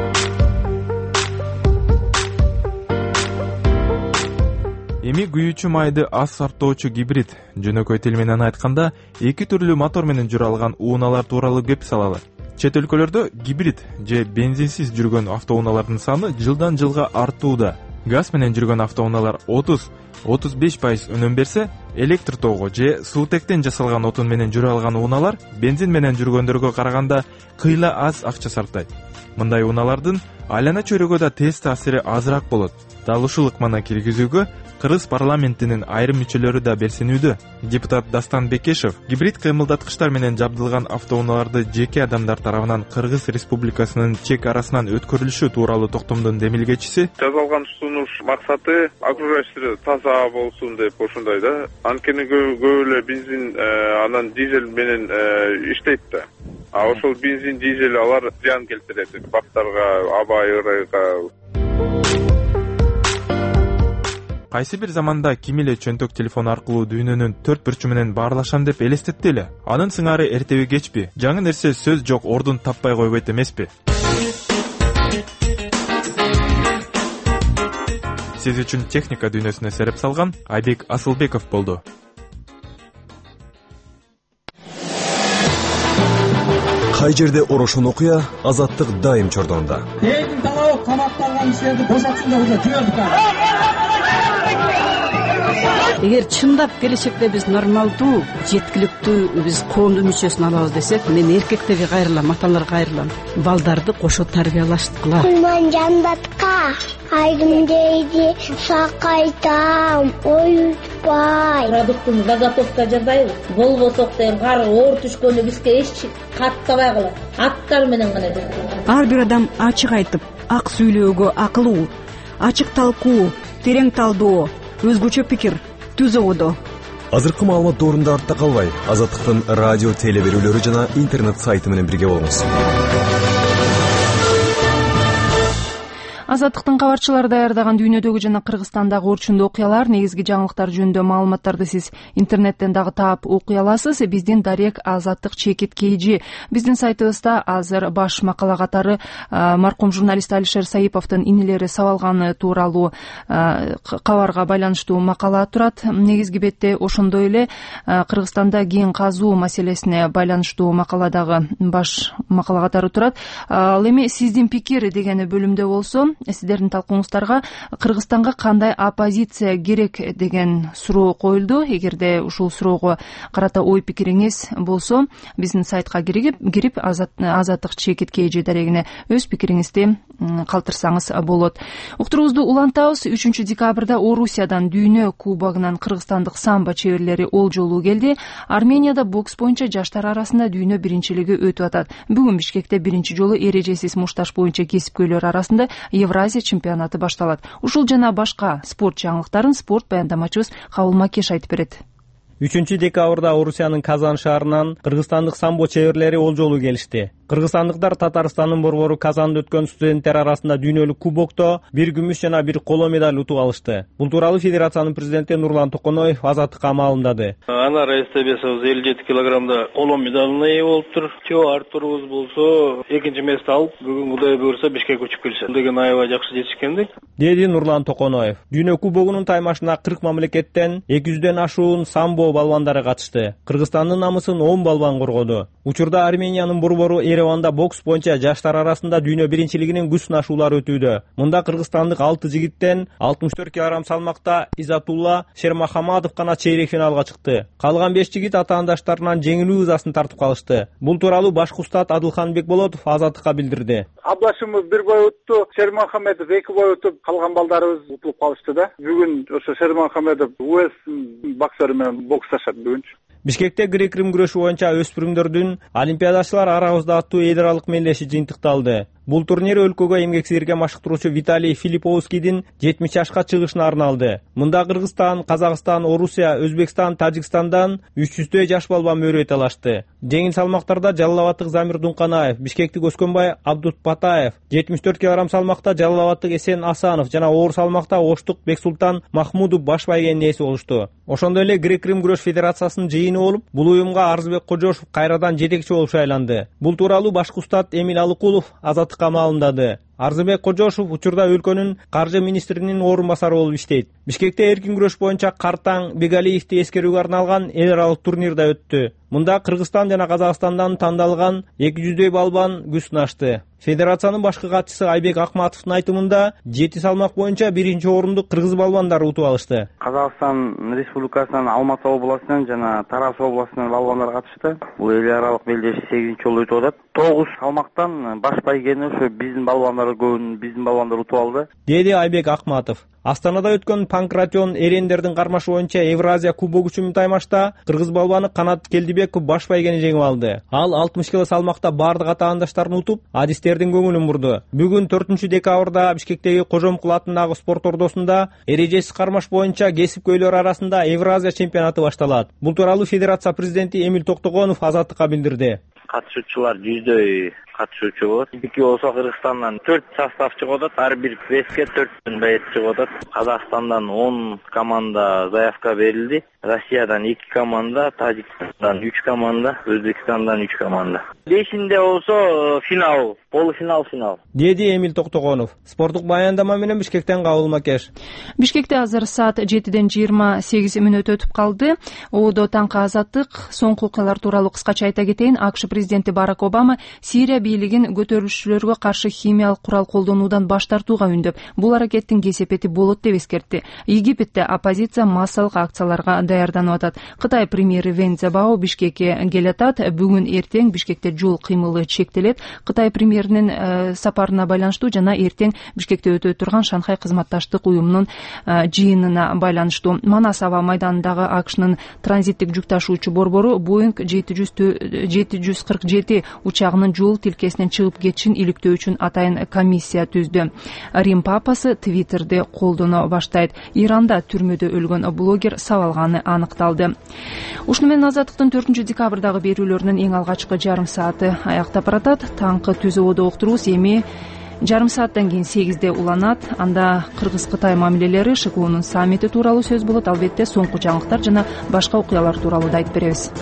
Эми күйүүчү майды аз сарптоочу гибрид, жөнөкөй тил менен айтканда, эки түрлүү мотор менен жүрө алган уунаалар тууралуу кеп салалы. Чет өлкөлөрдө гибрид же бензинсиз жүргөн автоунаалардын саны жылдан жылга артууда. Газ менен жүргөн автоунаалар отуз отуз беш пайыз өнүм берсе, электр тоого же суутектен жасалган отун менен жүрө алган унаалар бензин менен жүргөндөргө караганда кыйла аз акча сарптайт. Мындай унаалардын айлана чөйрөгө да тез таасири азыраак болот. Дал ушул ыкманы киргизүүгө Кыргыз парламентинин айрым мүчөлөрү да белсенүүдө. Депутат Дастан Бекешев гибрид кыймылдаткычтар менен жабдылган автоунааларды жеке адамдар тарабынан Кыргыз Республикасынын чек арасынан өткөрүлүшү тууралуу токтомдун демилгечиси. Жасалган сунуш максаты окружающий таза болсун деп ошондой да. Анткени көп эле бензин анан дизель менен иштейт да. А ошол бензин, дизель алар зыян келтирет бактарга, аба ырайга. Кайсы бир заманда ким эле чөнтөк телефон аркылуу дүйнөнүн төрт бурчу менен баарлашам деп элестетти эле. Анын сыңары эртеби кечпи, жаңы нерсе сөз жок ордун таппай койбойт эмеспи? Сиз үчүн техника дүйнөсүнө сереп салган Айбек Асылбеков болду. Кай жерде орошон окуя, азаттык дайым чордонда. Элдин талабы камакталган кишилерди бошотсун деп жүрөбүз. Эгер чындап келечекте биз нормалдуу, жеткиликтүү биз коомдун мүчөсүн алабыз десек, мен эркектерге кайрылам, аталарга кайрылам. Балдарды кошо тарбиялаштыкыла. Кулман жандатка айдым дейди сакайтам оютпай. Продуктун заготовка жасайбыз. Болбосок деген кар оор түшкөндө бизге эч каттабай калат. Аттар менен гана жасайбыз. Ар бир адам ачык айтып, ак сүйлөөгө акылуу, ачык талкуу, терең талдоо, өзгөчө пикир түзөбүдө. Азыркы маалымат доорунда артта калбай, Азаттыктын радио теле берүүлөрү жана интернет сайты менен бирге болуңуз. Азаттыктын кабарчылары даярдаган дүйнөдөгү жана Кыргызстандагы орчундуу окуялар, негизги жаңылыктар жөнүндө маалыматтарды сиз интернеттен дагы таап окуй аласыз. Биздин Дарек Азаттык чекит кейжи биздин сайтыбызда азыр баш макала катары маркум журналист Алишер Саиповдун инелери сабалганы тууралуу кабарга байланыштуу макала турат. Негизги бетте ошондой эле Кыргызстанда кийин казуу маселесине байланыштуу макала дагы баш макала катары турат. Ал эми сиздин пикир дегени бөлүмдө болсо, сиздердин талкууңуздарга Кыргызстанга кандай оппозиция керек деген суроо коюлду. Эгерде ушул суроого карата ой пикириңиз болсо, биздин сайтка кирип Азаттык чекит кейжи дарегине өз пикириңизди калтырсаңыз болот. Уктуруубузду улантабыз. үчүнчү декабрда Орусиядан дүйнө кубогунан кыргызстандык самбо чеберлери олжолуу келди. Арменияда бокс боюнча жаштар арасында дүйнө биринчилиги өтүп атат. Бүгүн Бишкекте биринчи жолу эрежесиз мушташ боюнча кесипкөйлөр арасында Евразия чемпионаты башталат. Ушул жана башка спорт жаңылыктарын спорт баяндамачыбыз Кабыл Макеш айтып берет. үчүнчү декабрда Орусиянын Казан шаарынан кыргызстандык самбо чеберлери олжолуу келишти. Кыргызстандыктар Татарстандын борбору Казанда өткөн студенттер арасында дүйнөлүк кубокто бир күмүш жана бир коло медаль утуп алышты. Бул тууралуу федерациянын президенти Нурлан Токоноев Азаттыкка маалымдады. Анар Эстебесовбуз элүү жети килограммда коло медалына ээ болуптур. Тио Артуровбуз болсо экинчи место алып, бүгүн Кудай буйрса Бишкек учуп келишет. Деген аябай жакшы жетишкендик, деди Нурлан Токоноев. Дүйнө кубогунун таймашына кырк мамлекеттен эки жүздөн ашуун самбо балбандары катышты. Кыргызстандын намысын он балбан коргоду. Учурда Армениянын борбору Ереванда бокс боюнча жаштар арасында дүйнө биринчилигинин күч сынашуулары өтүүдө. Мында кыргызстандык алты жигиттен алтымыш төрт килограмм салмакта Изатулла Шермахамадов гана чейрек финалга чыкты. Калган беш жигит атаандаштарынан жеңилүү ызасын тартып калышты. Бул тууралуу башкы устат Адылхан Бекболотов Азаттыкка билдирди. Аблашымыз бир бой өттү, Шермахамедов эки бой өтүп, калган балдарыбыз утулуп калышты да. Бүгүн ошо Шермахамедов УЭС боксеру менен боксташат бүгүн. Бишкекте грек-рим күрөшү боюнча өспүрүмдөрдүн олимпиадачылар арабызда аттуу эл аралык мелдеши жыйынтыкталды. Бул турнир өлкөгө эмгек сиңирген машыктыруучу Виталий Филипповскийдин жетимиш жашка чыгышына арналды. Мында Кыргызстан, Казакстан, Орусия, Өзбекстан, Тажикстандан үч жүздөй жаш балбан мөрөй талашты. Жеңил салмактарда Жалал-Абадтык Замир Дунканаев, Бишкектик Өскөнбай Абдут Патаев, жетимиш төрт килограмм салмакта Жалал-Абадтык Эсен Асанов жана оор салмакта Оштук Бексултан Махмудов баш байгенин ээси болушту. Ошондой эле Грек-Рим күрөш федерациясынын жыйыны болуп, бул уюмга Арзыбек Кожошов кайрадан жетекчи болуп шайланды. Бул тууралуу башкы устат Эмил Алыкулов Азаттыкка маалымдады. Арзыбек Кожошов учурда өлкөнүн каржы министринин орун басары болуп иштейт. Бишкекте эркин күрөш боюнча Картаң Бегалиевди эскерүүгө арналган эл аралык турнир да өттү. Мында Кыргызстан жана Казакстандан тандалган эки жүздөй балбан күч сынашты. Федерациянын башкы катчысы Айбек Акматовдун айтымында жети салмак боюнча биринчи орунду кыргыз балбандары утуп алышты. Казакстан Республикасынан Алматы областынан жана Тараз областынан балбандар катышты. Бул эл аралык белдеши сегизинчи жолу өтүп атат. тогуз салмактан баш байгени ошо биздин балбандар көбүн биздин балбандар утуп алды, деди Айбек Акматов. Астанада өткөн Панкратион эрендердин кармашы боюнча Евразия кубогу үчүн таймашта кыргыз балбаны Канат Келдибеков баш байгени жеңип алды. Ал алтымыш кило салмакта бардык атаандаштарын утуп, адистердин көңүлүн бурду. Бүгүн төртүнчү декабрда Бишкектеги Кожомкул атындагы спорт ордосунда эрежесиз кармаш боюнча кесипкөйлөр арасында Евразия чемпионаты башталат. Бул тууралуу федерация президенти Эмил Токтогонов Азаттыкка билдирди. Катышуучулар жүздөй катышуучу болот. Бики болсо Кыргызстандан төрт состав чыгып атат, ар бир веске төрттөн баек чыгып атат. Казакстандан он команда заявка берилди. Россиядан эки команда, Тажикстандан үч команда, Өзбекстандан үч команда. Бешинде болсо финал, полуфинал, финал, деди Эмил Токтогонов. Спорттук баяндама менен Бишкектен Кабыл Макеш. Бишкекте азыр саат жетиден жыйырма сегиз мүнөт өтүп калды. Одо таңкы Азаттык. Соңку окуялар тууралуу кыскача айта кетейин. АКШ президенти Барак Обама Сирия бийлигин көтөрүлүшчүлөргө каршы химиялык курал колдонуудан баш тартууга үндөп, бул аракеттин кесепети болот деп эскертти. Египетте оппозиция массалык акцияларга даярданып атат. Кытай премьери Вен Цзяобао Бишкекке келатат. Бүгүн эртең Бишкекте жол кыймылы чектелет. Кытай премьеринин э, сапарына байланыштуу жана эртең Бишкекте өтө турган Шанхай кызматташтык уюмунун э, жыйынына байланыштуу. Манас аба майданындагы АКШнын транзиттик жүк ташуучу борбору Боинг жети жүз кырк жети учагынын жол тилкесинен чыгып кетишин иликтөө үчүн атайын комиссия түздү. Рим папасы Твиттерди колдоно баштайт. Иранда түрмөдө өлгөн блогер сабалганы аныкталды. Ушуну менен Азаттыктын төртүнчү декабрдагы берүүлөрүнүн эң алгачкы жарым сааты аяктап баратат. Таңкы түз ободо уктуруубуз эми жарым сааттан кийин сегизде уланат. Анда Кыргыз-Кытай мамилелери, ШКУнун саммити тууралуу сөз болот. Албетте соңку жаңылыктар жана башка окуялар тууралуу да айтып беребиз.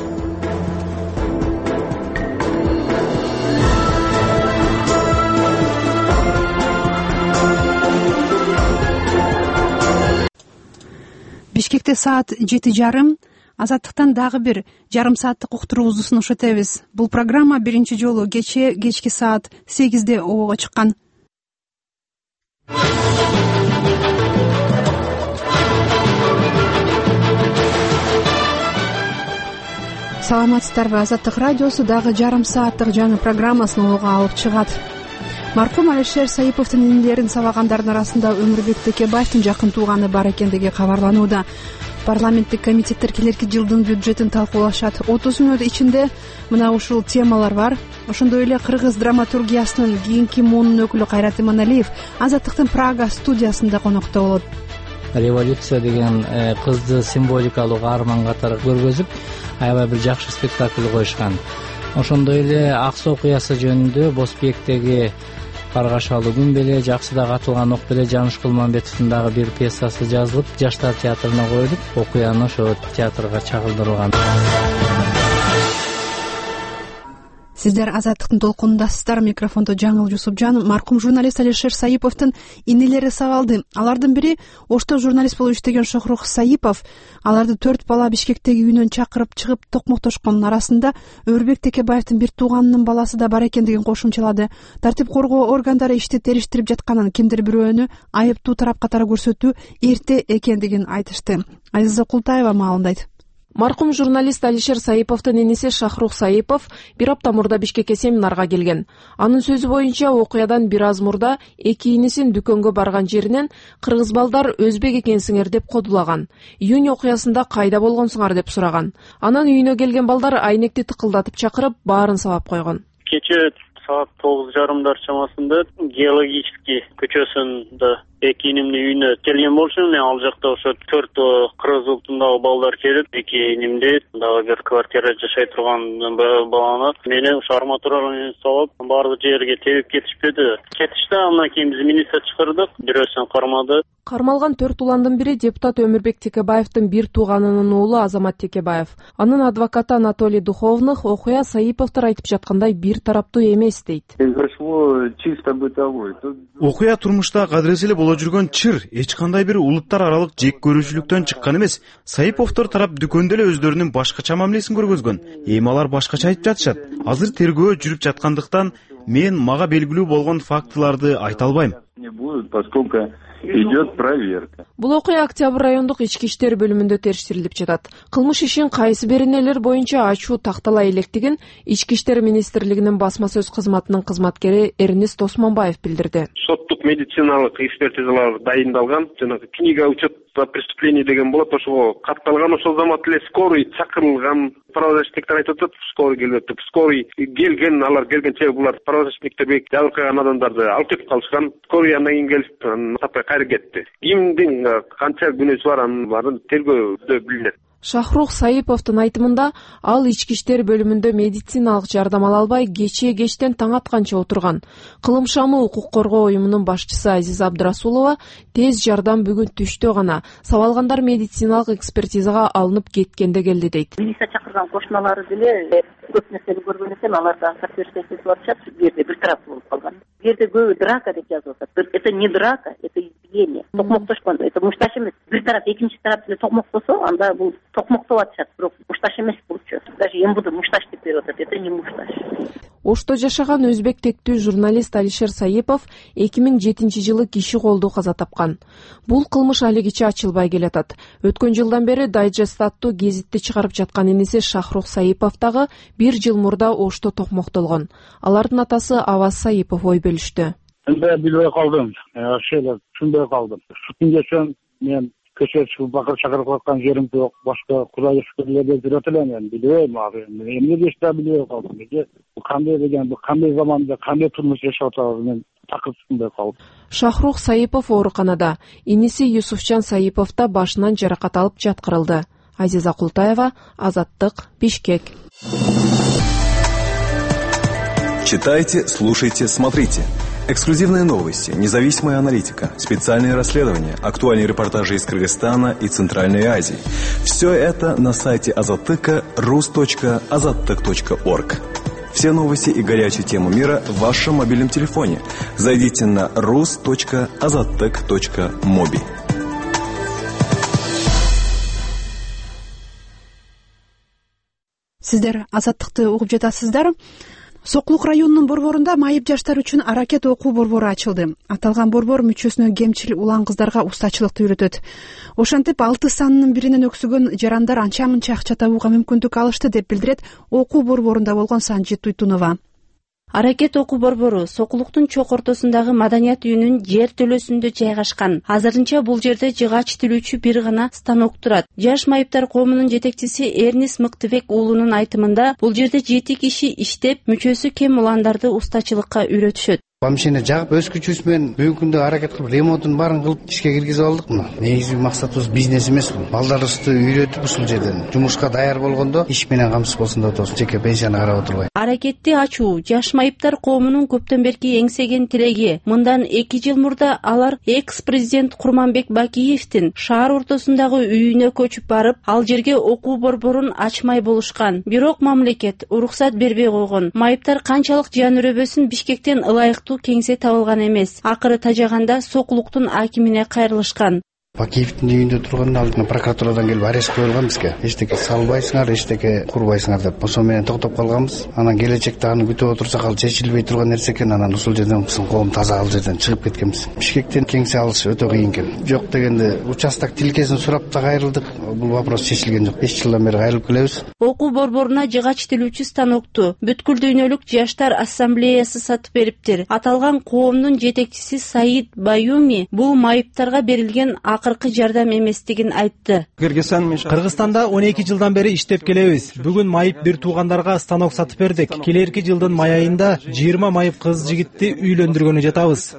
Бишкекте саат жети жарым. Азаттыктан дагы бир жарым сааттык уктуруубузду сунуш этебиз. Бул программа биринчи жолу кечээ кечки саат сегизде обого чыккан. Саламатсыздарбы? Азаттык радиосу дагы жарым сааттык жаңы программасын обого алып чыгат. Маркум Алишер Саиповдун инилерин сабагандардын арасында Өмүрбек Текебаевдин жакын тууганы бар экендиги кабарланууда. Парламенттик комитеттер келерки жылдын бюджетин талкуулашат. отуз мүнөт ичинде мына ушул темалар бар. Ошондой эле кыргыз драматургиясынын кийинки муунун өкүлү Кайрат Иманалиев Азаттыктын Прага студиясында конокто болот. Революция деген кызды символикалык арман катары көргөзүп, аябай бир жакшы спектакль коюшкан. Ошондой эле Аксы окуясы жөнүндө Босбектеги Каргашалуу күн беле жакшыда катылган ок беле Жаныш Кулманбетовдун дагы бир пьесасы жазылып, жаштар театрына коюлуп, окуяны ошо театрга чагылдырылган. Сиздер Азаттыктын толкунундасыздар. Микрофондо Жаңыл Жусупжан. Маркум журналист Алишер Саиповдун инелери сабалды. Алардын бири Ошто журналист болуп иштеген Шохрух Саипов. Аларды төрт бала Бишкектеги үйүнөн чакырып чыгып токмоктошкондун арасында Өмүрбек Текебаевдин бир тууганынын баласы да бар экендигин кошумчалады. Тартип коргоо органдары ишти териштирип жатканын, кимдир бирөөнү айыптуу тарап катары көрсөтүү эрте экендигин айтышты. Азиза Култаева маалымдайт. Маркум журналист Алишер Саиповдун иниси Шахрух Саипов бир апта мурда Бишкекке семинарга келген. Анын сөзү боюнча окуядан бир аз мурда эки инисин дүкөнгө барган жеринен кыргыз балдар өзбек экенсиңер деп кодулаган. Июнь окуясында кайда болгонсуңар деп сураган. Анан үйүнө келген балдар айнекти тыкылдатып чакырып, баарын сабап койгон. Кечээ саат тогуз жарымдар чамасында Геологический көчөсүндө эки инимдин үйүнө келген болчумун. Мен ал жакта ошо төрт кыргыз улутундагы балдар келип, эки инимди дагы бир квартирада жашай турган баланы мени ошо арматура менен салып, баардык жерге тебип кетишпеди. Кетишти, андан кийин биз милиция чакырдык, бирөөсүн кармады. Кармалган төрт уландын бири депутат Өмүрбек Текебаевдин бир тууганынын уулу Азамат Текебаев. Анын адвокаты Анатолий Духовных окуя Саиповдор айтып жаткандай бир тараптуу эмес дейт. Окуя турмушта кадырesi эле боло жүргөн чыр, эч кандай бир улуттар аралык жек көрүүчүлүктөн чыккан эмес. Саиповдор тарап дүкөндө эле өздөрүнүн башкача мамилесин көргөзгөн. Эми алар башкача айтып жатышат. Азыр тергөө жүрүп жаткандыктан мен мага белгилүү болгон фактыларды айта албайм. Идет проверка. Бул окуя Октябрь райондук ички иштер бөлүмүндө териштирилип жатат. Кылмыш ишин кайсы беренелер боюнча ачуу тактала электигин Ички иштер министрлигинин басма сөз кызматынын кызматкери Эрнест Осмонбаев билдирди. Соттук медициналык экспертизалар дайындалган, жанагы книга учет преступлений деген болот, ошого катталган. Ошол замат эле скорый чакырылган. Правозащитниктер айтып атат, скорый келип атат. Скорый келген, алар келгенче булар правозащитниктер жабыркаган адамдарды алып кетип калышкан. Скорый андан кийин келип таппай кайра кетти. Кимдин канча күнөөсү бар, анын баарын тергөөдө билинет. Шахрух Саиповдун айтымында ал ички иштер бөлүмүндө медициналык жардам ала албай кечээ кечтен таң атканча отурган. Кылымшамы укук коргоо уюмунун башчысы Азиза Абдрасулова тез жардам бүгүн түштө гана сабалгандар медициналык экспертизага алынып кеткенде келди дейт. Милиция чакырган кошуналары деле көп нерсени көргөн экен, аларда соперечество болуп атышат, бул жерде бир тарап болуп калган. Бул жерде көбү драка деп жазып атат. Это не драка, это избиение. Токмоктошкон, это мушташ эмес. Бир тарап экинчи тарап деле токмоктосо, анда бул токмоктоп атышат, бирок мушташ эмес болчу. даже эмбуду мушташ деп берип атат. Это не мушташ. Ошто жашаган өзбек тектүү журналист Алишер Саипов эки миң жетинчи жылы киши колдо каза тапкан. Бул кылмыш алигиче ачылбай келатат. Өткөн жылдан бери Дайджест аттуу гезитти чыгарып жаткан иниси Шахрух Саипов дагы бир жыл мурда Ошто токмоктолгон. Алардын атасы Аваз Саипов ой бөлүштү. Мен билбей калдым. Ошол түшүнбөй калдым. Түндөчөн мен көчө чыгып бакыр чакырып аткан жерим жок. Башка Кудайга шүкүрлөрдө жүрөт элем. Мен билбейм ага. Эмне дешти билбей калдым. Бул кандай деген, бул кандай заманда, кандай турмуш жашап атабыз, мен такыр түшүнбөй калдым. Шахрух Саипов ооруканада, иниси Юсуфчан Саипов да башынан жаракат алып жаткырылды. Азиза Култаева, Азаттык, Бишкек. Читайте, слушайте, смотрите. Эксклюзивные новости, независимая аналитика, специальные расследования, актуальные репортажи из Кыргызстана и Центральной Азии. Все это на сайте Азаттыка рус точка азаттык точка орг. Все новости и горячие темы мира в вашем мобильном телефоне. Зайдите на рус точка азаттык точка моби. Сиздер Азаттыкты угуп жатасыздар. Сокулук районунун борборунда майып жаштар үчүн аракет окуу борбору ачылды. Аталган борбор мүчөсүнө кемчил улан кыздарга устачылыкты үйрөтөт. Ошентип алты санынын биринен өксүгөн жарандар анча мынча акча табууга мүмкүндүк алышты деп билдирет окуу борборунда болгон Санжи Туйтунова. Аракет окуу борбору Сокулуктун чок ортосундагы маданият үйүнүн жер төлөсүндө жайгашкан. Азырынча бул жерде жыгач тилүүчү бир гана станок турат. Жаш майыптар коомунун жетекчиси Эрнис Мыктыбек уулунун айтымында бул жерде жети киши иштеп, мүчөсү кем уландарды устачылыкка үйрөтүшөт. Машина жагып өз күчүбүз менен бүгүнкү күндө аракет кылып ремонтун баарын кылып ишке киргизип алдык. Мына негизги максатыбыз бизнес эмес бул. Балдарыбызды үйрөтүп ушул жерден жумушка даяр болгондо иш менен камсыз болсун деп атабыз. Жеке пенсияны карап отурбай. Аракетти ачуу жаш майыптар коомунун көптөн берки эңсеген тилеги. Мындан эки жыл мурда алар экс-президент Курманбек Бакиевдин шаар ортосундагы үйүнө көчүп барып, ал жерге окуу борборун ачмай болушкан. Бирок мамлекет уруксат бербей койгон. Майыптар канчалык жан өрөбөсүн Бишкектен ылайыктуу кеңсе табылган эмес. Акыры тажаганда Сокулуктун акимине кайрылышкан. Бакиевдин үйүндө турган алдына прокуратурадан келип арест коюлган бизге. Эчтеке салбайсыңар, эчтеке курбайсыңар деп. Ошо менен токтоп калганбыз. Анан келечекте аны күтүп отурсак ал чечилбей турган нерсе экен. Анан ушул жерден биздин коом таза ал жерден чыгып кеткенбиз. Бишкектен кеңсе алыш өтө кыйын экен. Жок дегенде участок тилкесин сурап да кайрылдык. Бул вопрос чечилген жок. беш жылдан бери кайрылып келебиз. Окуу борборуна жыгач тилүүчү станокту бүткүл дүйнөлүк жаштар ассамблеясы сатып бериптир. Аталган коомдун жетекчиси Саид Баюми бул майыптарга берилген акыркы жардам эместигин айтты. Кыргызстанда он эки жылдан бери иштеп келебиз. Бүгүн майып бир туугандарга станок сатып бердик. Келерки жылдын май айында жыйырма майып кыз жигитти үйлөндүргөнү жатабыз.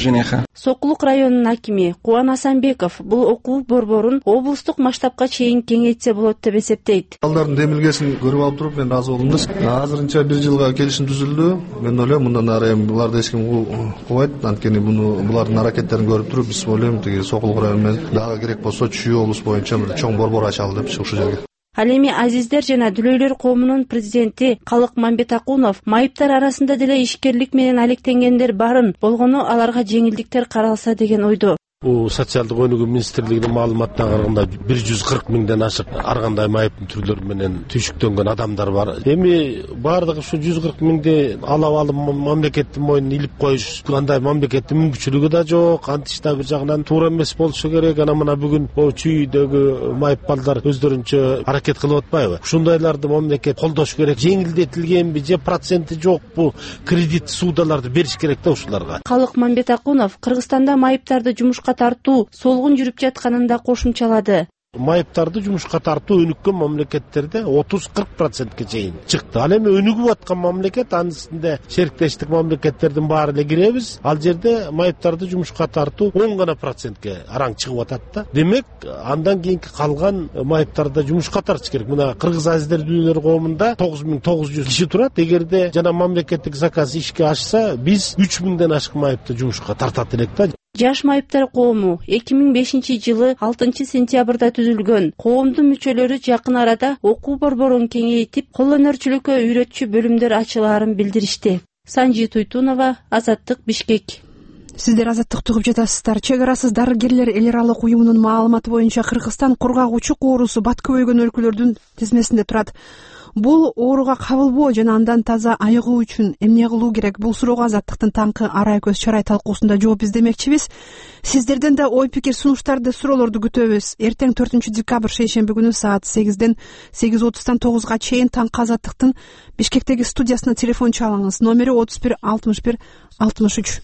Сокулук районунун акими Кубан Асанбеков бул окуу борборун облустук масштабка чейин кеңейтсе болот деп эсептейт. Балдардын демилгесин көрүп алып туруп мен ыраазы болдум. Азырынча бир жылга келишим түзүлдү. Мен ойлойм мындан ары эми буларды эч ким кубайт. Анткени буну булардын аракеттерин көрүп туруп биз ойлойм тиги Сокулук району менен дагы керек болсо чүй облус боюнча бир чоң борбор ачалы деп ушул жерге. Ал эми Азиздер жана Дүлөйлөр коомунун президенти Калык Мамбетакунов майыптар арасында деле ишкерлик менен алектенгендер барын, болгону аларга жеңилдиктер каралса деген ойдо. Бул социалдык өнүгүү министрлигинин маалыматына караганда бир жүз кырк миңден ашык ар кандай майыптын түрлөрү менен түйшүктөнгөн адамдар бар. Эми бардыгы ушу жүз кырк миңди алап алып мамлекеттин мойнуна илип коюш кандай мамлекеттин мүмкүнчүлүгү да жок. Антиш да бир жагынан туура эмес болушу керек. Анан мына бүгүн о чүйдөгү майып балдар өздөрүнчө аракет кылып атпайбы? Ушундайларды мамлекет колдош керек. Жеңилдетилгенби же проценти жокпу кредит суудаларды бериш керек да ушуларга. Калык Мамбетакунов Кыргызстанда майыптарды жумушка тартуу солгун жүрүп жатканын да кошумчалады. Майыптарды жумушка тартуу өнүккөн мамлекеттерде отуз кырк процентке чейин чыкты. Ал эми өнүгүп аткан мамлекет, анын ичинде шериктештик мамлекеттердин баары эле киребиз. Ал жерде майыптарды жумушка тартуу он гана процентке араң чыгып атат да. Демек, андан кийинки калган майыптарды жумушка тартыш керек. Мына Кыргыз Азиздер Дүлөйлөр коомунда тогуз миң тогуз жүз киши турат. Эгерде жана мамлекеттик заказ ишке ашса, биз үч миңден ашык майыпты жумушка тартат элек да. Жаш майыптар коому эки миң бешинчи жылы алтынчы сентябрда түзүлгөн. Коомдун мүчөлөрү жакын арада окуу борборун кеңейтип, кол өнөрчүлүккө үйрөтчү бөлүмдөр ачылаарын билдиришти. Санжи Туйтунова, Азаттык, Бишкек. Сиздер Азаттыкты угуп жатасыздар. Чек арасыз дарыгерлер эл аралык уюмунун маалыматы боюнча Кыргызстан кургак учук оорусу бат көбөйгөн өлкөлөрдүн тизмесинде турат. бул ооруга кабылбоо жана андан таза айыгуу үчүн эмне кылуу керек? Бул суроого Азаттыктын таңкы ара көз чарай талкуусунда жооп издемекчибиз. Сиздерден да ой пикир, сунуштарды, суроолорду күтөбүз. Эртең төртүнчү декабрь шейшемби күнү саат сегизден сегиз отуздан тогузга чейин таңкы Азаттыктын Бишкектеги студиясына телефон чалыңыз. Номери отуз бир алтымыш бир алтымыш үч.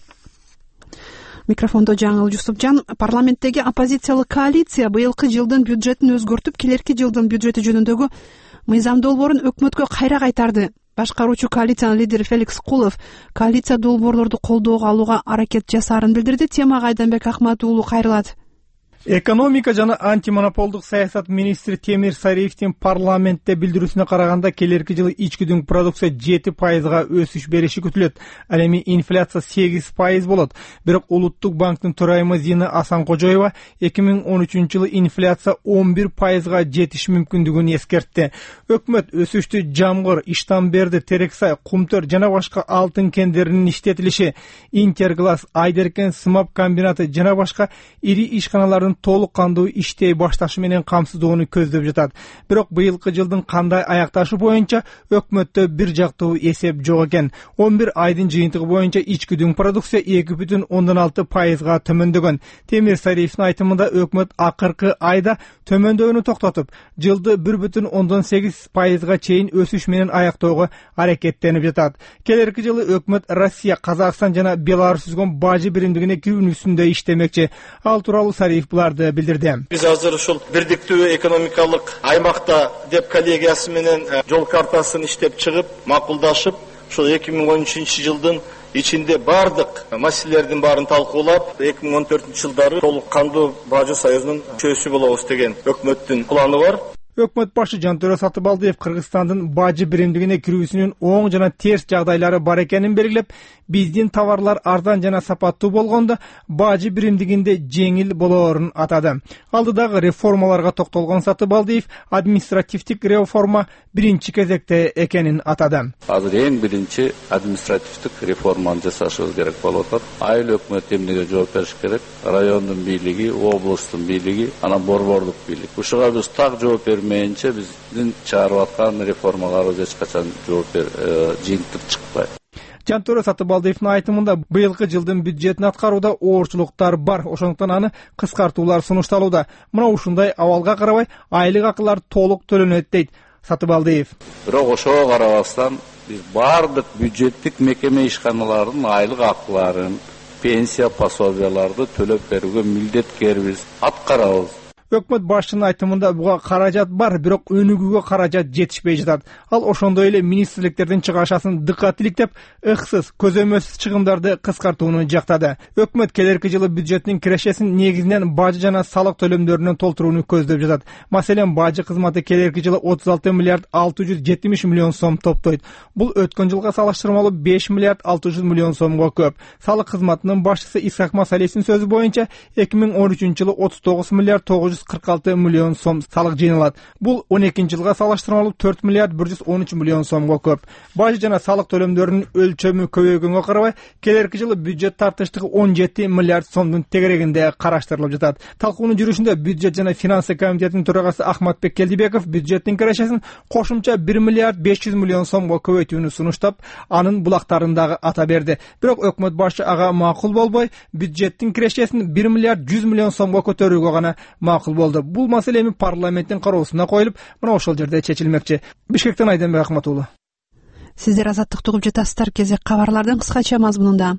Микрофондо Жаңыл Жусупжан. Парламенттеги оппозициялык коалиция быйылкы жылдын бюджетин өзгөртүп, келерки жылдын бюджети жөнүндөгү мыйзам долбоорун өкмөткө кайра кайтарды. Башкаруучу коалициянын лидери Феликс Кулов коалиция долбоорлорду колдоого алууга аракет жасаарын билдирди. Темага Айданбек Акмат уулу кайрылат. Экономика жана антимонополдук саясат министри Темир Сариевдин парламентте билдирүүсүнө караганда, келерки жылы ички дүң продукция жети пайызга өсүш бериши күтүлөт. Ал эми инфляция сегиз пайыз болот. Бирок Улуттук банктын төрайымы Зина Асанкожоева эки миң он үчүнчү жылы инфляция он бир пайызга жетиши мүмкүндүгүн эскертти. Өкмөт өсүштү жамгыр, Иштанберди, Терексай, Кумтөр жана башка алтын кендеринин иштетилиши, Интерглаз, Айдеркен сымап комбинаты жана башка ири ишканалардын толук кандуу иштей башташы менен камсыздоону көздөп жатат. Бирок быйылкы жылдын кандай аякташы боюнча өкмөттө бир жактуу эсеп жок экен. он бир айдын жыйынтыгы боюнча ички дүң продукция эки бүтүн ондон алты пайызга төмөндөгөн. Темир Сариевдин айтымында өкмөт акыркы айда төмөндөөнү токтотуп, жылды бир бүтүн ондон сегиз пайызга чейин өсүш менен аяктоого аракеттенип жатат. Келерки жылы өкмөт Россия, Казакстан жана Беларусь түзгөн бажы биримдигине кирүүнүн үстүндө иштемекчи. Ал тууралуу Сариев билдирди. Биз азыр ушул бирдиктүү экономикалык аймакта деп коллегиясы менен жол картасын иштеп чыгып, макулдашып, ушул эки миң он үчүнчү жылдын ичинде бардык маселелердин баарын талкуулап, эки миң он төртүнчү жылдары толук кандуу бажы союзунун мүчөсү болобуз деген өкмөттүн планы бар. Өкмөт башы Жантөре Сатыбалдиев Кыргызстандын бажы биримдигине кирүүсүнүн оң жана терс жагдайлары бар экенин белгилеп, биздин товарлар арзан жана сапаттуу болгондо бажы биримдигинде жеңил болоорун атады. Алдыдагы реформаларга токтолгон Сатыбалдиев административдик реформа биринчи кезекте экенин атады. Азыр эң биринчи административдик реформаны жасашыбыз керек болуп атат. Айыл өкмөт эмнеге жооп бериш керек? Райондун бийлиги, облустун бийлиги, анан борборлук бийлик. Ушуга биз так жооп бермейинче биздин чыгарып аткан реформаларыбыз эч качан жооп бер жыйынтык чыкпайт. Жантөре Сатыбалдиевдин айтымында быйылкы жылдын бюджетин аткарууда оорчулуктар бар, ошондуктан аны кыскартуулар сунушталууда. Мына ушундай абалга карабай айлык акылар толук төлөнөт дейт Сатыбалдиев. Бирок ошого карабастан биз бардык бюджеттик мекеме ишканаларынын айлык акыларын, пенсия пособияларды төлөп берүүгө милдеткербиз, аткарабыз. Өкмөт башчынын айтымында буга каражат бар, бирок өнүгүүгө каражат жетишпей жатат. Ал ошондой эле министрликтердин чыгашасын дыкаттылык деп, ыксыз, көзөмөлсүз чыгымдарды кыскартууну жактады. Өкмөт келерки жылы бюджеттин кирешесин негизинен бажы жана салык төлөмдөрүнөн толтурууну көздөп жатат. Маселен, бажы кызматы келерки жылы отуз алты миллиард алты жүз жетимиш миллион сом топтойт. Бул өткөн жылга салыштырмалуу беш миллиард алты жүз миллион сомго көп. Салык кызматынын башчысы Исхак Масалевдин сөзү боюнча эки миң он үчүнчү жылы отуз тогуз миллиард тогуз жүз кырк алты миллион сом салык жыйналат. Бул он экинчи жылга салыштырмалуу төрт миллиард бир жүз он үч миллион сомго көп. Бажы жана салык төлөмдөрүнүн өлчөмү көбөйгөнгө карабай, келерки жылы бюджет тартыштыгы он жети миллиард сомдун тегерегинде караштырылып жатат. Талкуунун жүрүшүндө бюджет жана финансы комитетинин төрагасы Ахматбек Келдибеков бюджеттин кирешесин кошумча бир миллиард беш жүз миллион сомго көбөйтүүнү сунуштап, анын булактарын дагы ата берди. Бирок өкмөт башчы ага макул болбой, бюджеттин кирешесин бир миллиард жүз миллион сомго көтөрүүгө гана макул болду. Бул маселе эми парламенттин кароосуна коюлуп, мына ошол жерде чечилмекчи. Бишкектен Айданбек Акмат уулу. Сиздер азаттыкты угуп жатасыздар. Кезек кабарлардын кыскача мазмунунда.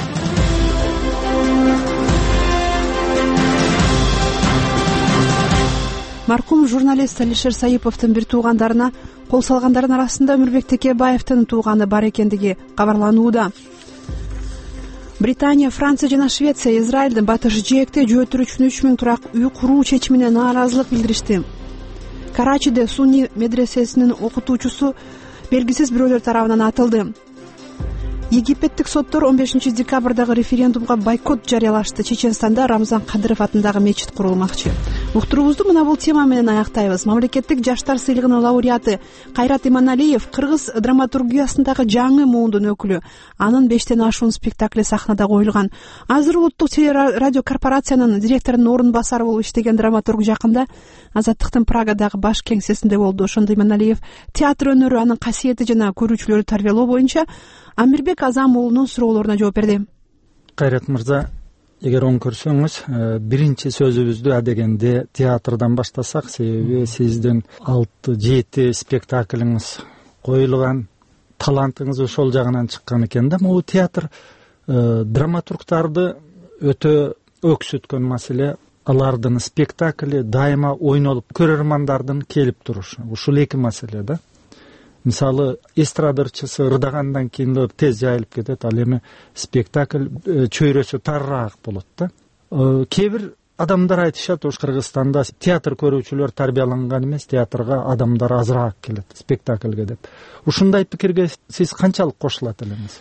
Маркум журналист Алишер Саиповдун бир туугандарына кол салгандардын арасында Өмүрбек Текебаевдин тууганы бар экендиги кабарланууда. Британия, Франция жана Швеция Израилдин батыш жээкте жөөтүрүүчүнүн үч миң турак үй куруу чечимине нааразылык билдиришти. Карачиде Сунни медресесинин окутуучусу белгисиз бирөөлөр тарабынан атылды. Египеттик соттор он бешинчи декабрдагы референдумга бойкот жарыялашты. Чеченстанда Рамзан Кадыров атындагы мечит курулмакчы. уктуруубузду мына бул тема менен аяктайбыз. Мамлекеттик жаштар сыйлыгынын лауреаты Кайрат Иманалиев кыргыз драматургиясындагы жаңы муундун өкүлү. Анын бештен ашуун спектакли сахнада коюлган. Азыр улуттук телерадио корпорациянын директорунун орун басары болуп иштеген драматург жакында Азаттыктын Прагадагы баш кеңсесинде болду. Ошондо Иманалиев театр өнөрү, анын касиети жана көрүүчүлөрдү тарбиялоо боюнча Амирбек Азам уулунун суроолоруна жооп берди. Кайрат мырза, эгер оң көрсөңүз, биринчи сөзүбүздү адегенде театрдан баштасак, себеби сиздин алты жети спектаклиңиз коюлган, талантыңыз ошол жагынан чыккан экен да. Могу театр драматургтарды өтө өксүткөн маселе, алардын спектакли дайыма ойнолуп көрөрмандардын келип турушу. Ушул эки маселе да. Мисалы, эстрадачысы ырдагандан кийин тез жайылып кетет, ал эми спектакль чөйрөсү тарыраак болот да. Кээ бир адамдар айтышат, ош Кыргызстанда театр көрүүчүлөр тарбияланган эмес, театрга адамдар азыраак келет спектакльге деп. Ушундай пикирге сиз канчалык кошулат элеңиз?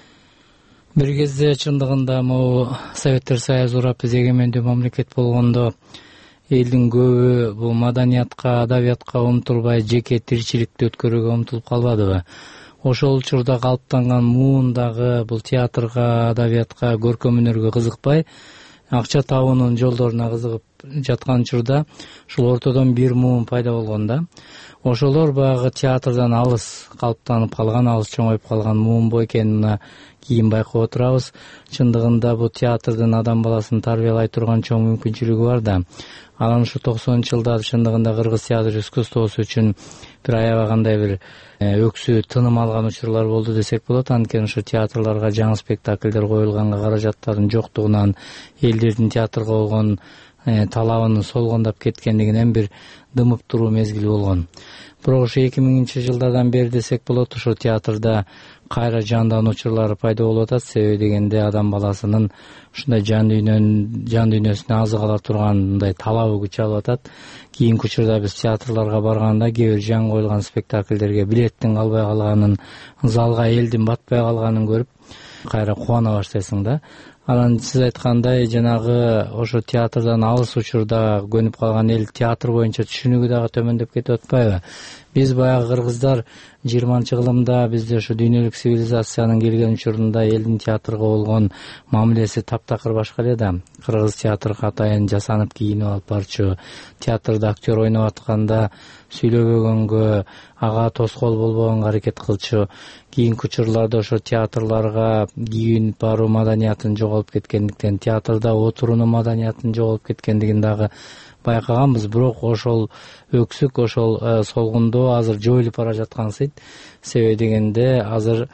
Бир кезде чындыгында могу Советтер Союзу урап биз эгемендүү мамлекет болгондо элдин көбү бул маданиятка, адабиятка умтулбай жеке тиричиликти өткөрүүгө умтулуп калбадыбы? Ошол учурда калыптанган муундагы бул театрга, адабиятка, көркөм өнөргө кызыкпай, акча табуунун жолдоруна кызыгып жаткан учурда ушул ортодон бир муун пайда болгон да. Ошолор баягы театрдан алыс калыптанып калган, алыс чоңоюп калган муун бо экенин кийин байкап отурабыз. Чындыгында бул театрдын адам баласын тарбиялай турган чоң мүмкүнчүлүгү бар да. Анан ушу токсонунчу жылдары чындыгында кыргыз театр искусствосу үчүн бир аябагандай бир өксүү тыным алган учурлар болду десек болот. Анткени ушу театрларга жаңы спектакльдер коюлганга каражаттардын жоктугунан элдердин театрга болгон талабынын солгондоп кеткендигинен бир дымып туруу мезгили болгон. Бирок ушу эки миңинчи жылдардан бери десек болот, ушу театрда кайра жандануу учурлары пайда болуп атат. Себеби дегенде адам баласынын ушундай жан дүйнөнүн жан дүйнөсүнө азык ала турган мындай талабы күч алып атат. Кийинки учурда биз театрларга барганда кээ бир жаңы коюлган спектакльдерге билеттин калбай калганын, залга элдин батпай калганын көрүп кайра кубана баштайсың да. Анан сиз айткандай, жанагы ошо театрдан алыс учурда көнүп калган эл театр боюнча түшүнүгү дагы төмөндөп кетип атпайбы? Биз баягы кыргыздар жыйырманчы кылымда бизде ошо дүйнөлүк цивилизациянын келген учурунда элдин театрга болгон мамилеси таптакыр башка эле да. Кыргыз театрга атайын жасанып кийинип алып барчу, театрда актер ойноп атканда сүйлөбөгөнгө, ага тоскоол болбогонго аракет кылчу. Кийинки учурларда ошо театрларга кийинип баруу маданиятын жоголуп кеткендиктен, театрда отуруунун маданиятын жоголуп кеткендигин дагы байкаганбыз. Бирок ошол өксүк, ошол солгундоо азыр жоюлуп бара жаткансыйт. Себеби дегенде азыр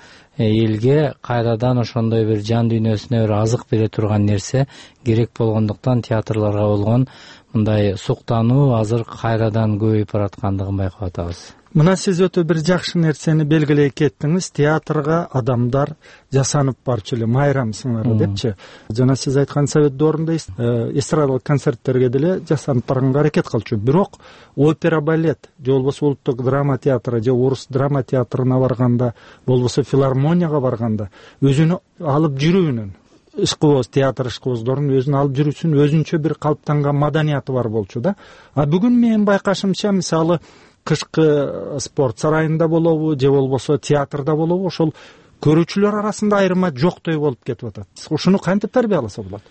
элге кайрадан ошондой бир жан дүйнөсүнө бир азык бере турган нерсе керек болгондуктан театрларга болгон мындай суктануу азыр кайрадан көбөйүп бараткандыгын байкап атабыз. Мына сиз өтө бир жакшы нерсени белгилей кеттиңиз. Театрга адамдар жасанып барчу эле, майрам сыңары депчи. Жана сиз айткан совет доорунда эстрадалык концерттерге деле жасанып барганга аракет кылчу. Бирок опера, балет, же болбосо улуттук драма театры, же орус драма театрына барганда, болбосо филармонияга барганда өзүнү алып жүрүүнүн, ишкыбоз театр ишкыбоздорунун өзүн алып жүрүүсүнүн өзүнчө бир калыптанган маданияты бар болчу да. А бүгүн менин байкашымча, мисалы кышкы спорт сарайында болобу, же болбосо театрда болобу, ошол көрүүчүлөр арасында айырма жоктой болуп кетип атат. Ушуну кантип тарбияласа болот?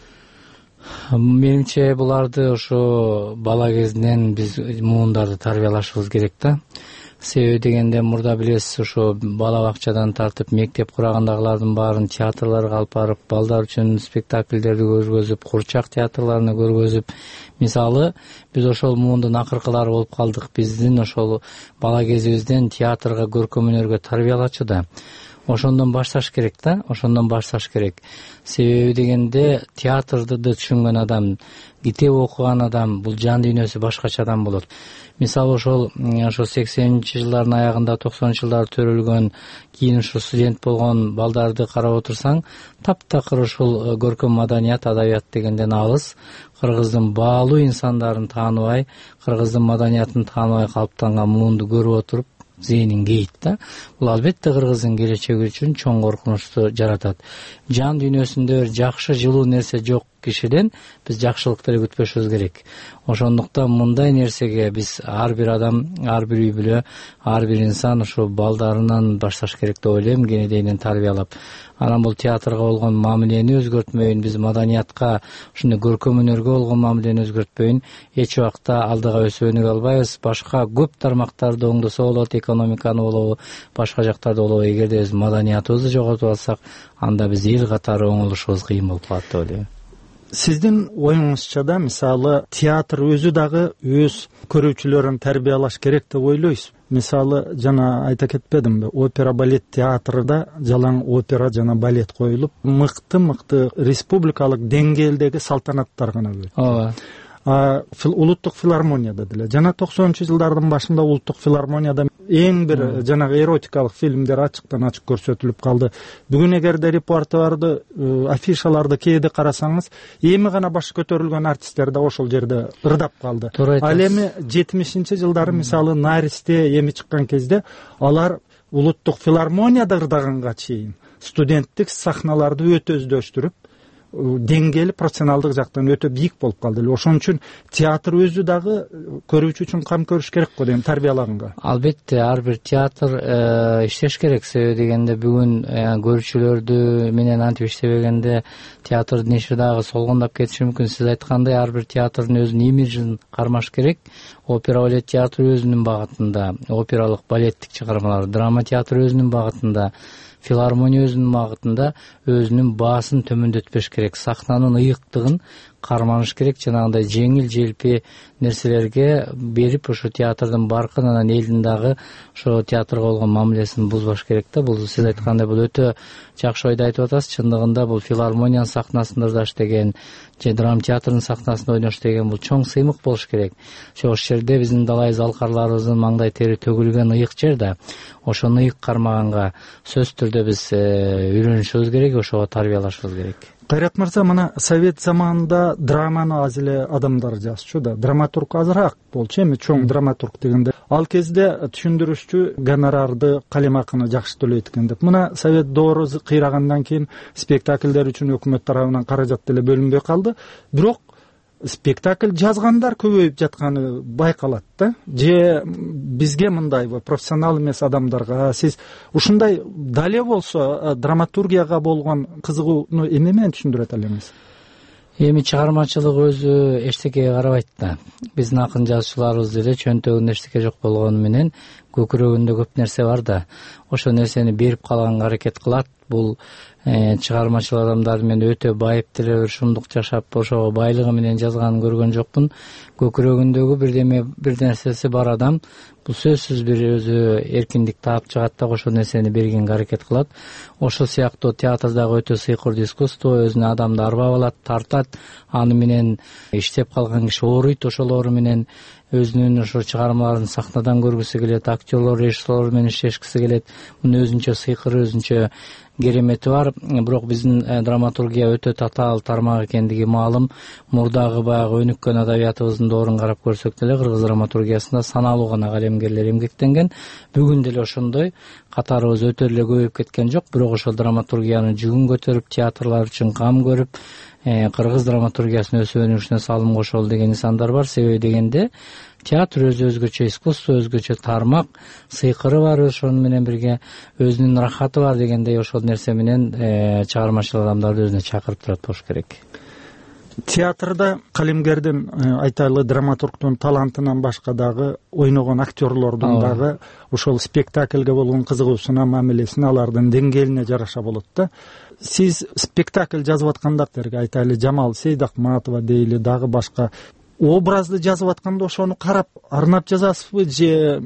Менимче буларды ошо бала кезинен биз муундарды тарбиялашыбыз керек да. Себеби дегенде мурда билесиз, ошо бала бакчадан тартып мектеп курагындагылардын баарын театрларга алып барып, балдар үчүн спектакльдерди көргөзүп, курчак театрларына көргөзүп, мисалы биз ошол муундун акыркылары болуп калдык. Биздин ошол бала кезибизден театрга, көркөм өнөргө тарбиялачу да. Ошондон башташ керек да, ошондон башташ керек. Себеби дегенде театрды түшүнгөн адам, китеп окуган адам, бул жан дүйнөсү башкача адам болот. Мисалы ошол ошо сексенинчи жылдардын аягында, токсонунчу жылдары төрөлгөн, кийин ушу студент болгон балдарды карап отурсаң, таптакыр ушул көркөм маданият, адабият дегенден алыс, кыргыздын баалуу инсандарын тааныбай, кыргыздын маданиятын тааныбай калыптанган муунду көрүп отуруп, зээнин кейт да. Бул албетте кыргыздын келечеги үчүн чоң коркунучту жаратат. Жан дүйнөсүндө бир жакшы жылуу нерсе жок кишиден биз жакшылык деле күтпөшүбүз керек. Ошондуктан мындай нерсеге биз ар бир адам, ар бир үй бүлө, ар бир инсан ушу балдарынан башташ керек деп ойлойм, кенедейинен тарбиялап. Анан бул театрга болгон мамилени өзгөртмөйүн, биз маданиятка, ушундай көркөм өнөргө болгон мамилени өзгөртпөйүн, эч убакта алдыга өсүп өнүгө албайбыз. Башка көп тармактарды оңдосо болот, экономиканы болобу, башка жактарды болобу. Эгерде биз маданиятыбызды жоготуп алсак, анда биз эл катары оңолушубуз кыйын болуп калат деп ойлойм. Сиздин оюңузча да, мисалы, театр өзү дагы өз көрүүчүлөрүн тарбиялаш керек деп ойлойсуз. Мисалы, жана айта кетпедимби, опера балет театрында жалаң опера жана балет коюлуп, мыкты-мыкты республикалык деңгээлдеги салтанаттар гана болот. Ооба. Улуттук филармонияда деле жана токсонунчу жылдардын башында улуттук филармонияда эң бир жанагы эротикалык фильмдер ачыктан ачык көрсөтүлүп калды. Бүгүн эгерде репертуарды, афишаларды кээде карасаңыз, эми гана баш көтөрүлгөн артисттер да ошол жерде ырдап калды. Ал эми жетимишинчи жылдары мисалы Наристе эми чыккан кезде алар улуттук филармонияда ырдаганга чейин студенттик сахналарды өтө өздөштүрүп, деңгээли профессионалдык жактан өтө бийик болуп калды эле. Ошон үчүн театр өзү дагы көрүүчү үчүн кам көрүш керек го дейм, тарбиялаганга. Албетте, ар бир театр иштеш керек. Себеби дегенде бүгүн көрүүчүлөрдү менен антип иштебегенде театрдын иши дагы солгондоп кетиши мүмкүн. Сиз айткандай, ар бир театрдын өзүнүн имиджин кармаш керек. Опера балет театры өзүнүн багытында, опералык балеттик чыгармалар, драма театры өзүнүн багытында, филармония өзүнүн багытында өзүнүн баасын төмөндөтпеш керек. Сахнанын ыйыктыгын карманыш керек, жанагындай жеңил желпи нерселерге берип, ошо театрдын баркын, анан элдин дагы ошо театрга болгон мамилесин бузбаш керек да. Бул сиз айткандай бул өтө жакшы ойду айтып атасыз. Чындыгында бул филармониянын сахнасында ырдаш деген, же драма театрынын сахнасында ойнош деген бул чоң сыймык болуш керек. Ошо жерде биздин далай залкарларыбыздын маңдай тери төгүлгөн ыйык жер да. Ошону ыйык кармаганга сөзсүз түрдө биз үйрөнүшүбүз керек, ошого тарбиялашыбыз керек. Кайрат мырза, мына совет заманында драманы аз эле адамдар жазчу да, драматург азыраак болчу, эми чоң драматург дегенде. Ал кезде түшүндүрүшчү гонорарды, калемакыны жакшы төлөйт экен деп. Мына совет доору кыйрагандан кийин спектакльдер үчүн өкмөт тарабынан каражат деле бөлүнбөй калды. Бирок спектакль жазгандар көбөйүп жатканы байкалат да. Же бизге мындайбы, профессионал эмес адамдарга сиз ушундай дале болсо драматургияга болгон кызыгууну эмне менен түшүндүрө аласыз? Эми чыгармачылык өзү эчтекеге карабайт да. Биздин акын жазуучуларыбыз деле чөнтөгүндө эчтеке жок болгону менен көкүрөгүндө көп нерсе бар да. Ошол нерсени берип калганга аракет кылат. Бул чыгармачыл адамдар мен өтө байып деле бир шумдук жашап, ошого байлыгы менен жазганын көргөн жокмун. Көкүрөгүндөгү бирдеме бир нерсеси бар адам бул сөзсүз бир өзү эркиндик таап чыгат да, ошол нерсени бергенге аракет кылат. Ошол сыяктуу театрдагы өтө сыйкырдуу искусство өзүнө адамды арбап алат, тартат, аны менен иштеп калган киши ооруйт, ошолору менен өзүнүн ошо чыгармаларын сахнадан көргүсү келет, актерлор, режиссерлор менен иштешкиси келет. Мунун өзүнчө сыйкыры, өзүнчө керемети бар. Бирок биздин драматургия өтө татаал тармак экендиги маалым. Мурдагы баягы өнүккөн адабиятыбыздын доорун карап көрсөк деле, кыргыз драматургиясында саналуу гана калемгерлер эмгектенген. Бүгүн деле ошондой катарыбыз өтө эле көбөйүп кеткен жок, бирок ошол драматургиянын жүгүн көтөрүп, театрлар үчүн кам көрүп, кыргыз драматургиясынын өсүп өнүгүшүнө салым кошолу деген инсандар бар. Себеби дегенде театр өзү өзгөчө искусство, өзгөчө тармак, сыйкыры бар, ошону менен бирге өзүнүн рахаты бар дегендей ошол нерсе менен чыгармачыл адамдарды өзүнө чакырып турат болуш керек. Театрда калемгердин, айтайлы драматургдун талантынан башка дагы ойногон актерлордун дагы ошол спектакльге болгон кызыгуусуна, мамилесине, алардын деңгээлине жараша болот да. Сиз спектакль жазып аткандардерге, айтайлы Жамал Сейдакматова дейли, дагы башка образды жазып атканда ошону карап арнап жазасызбы же?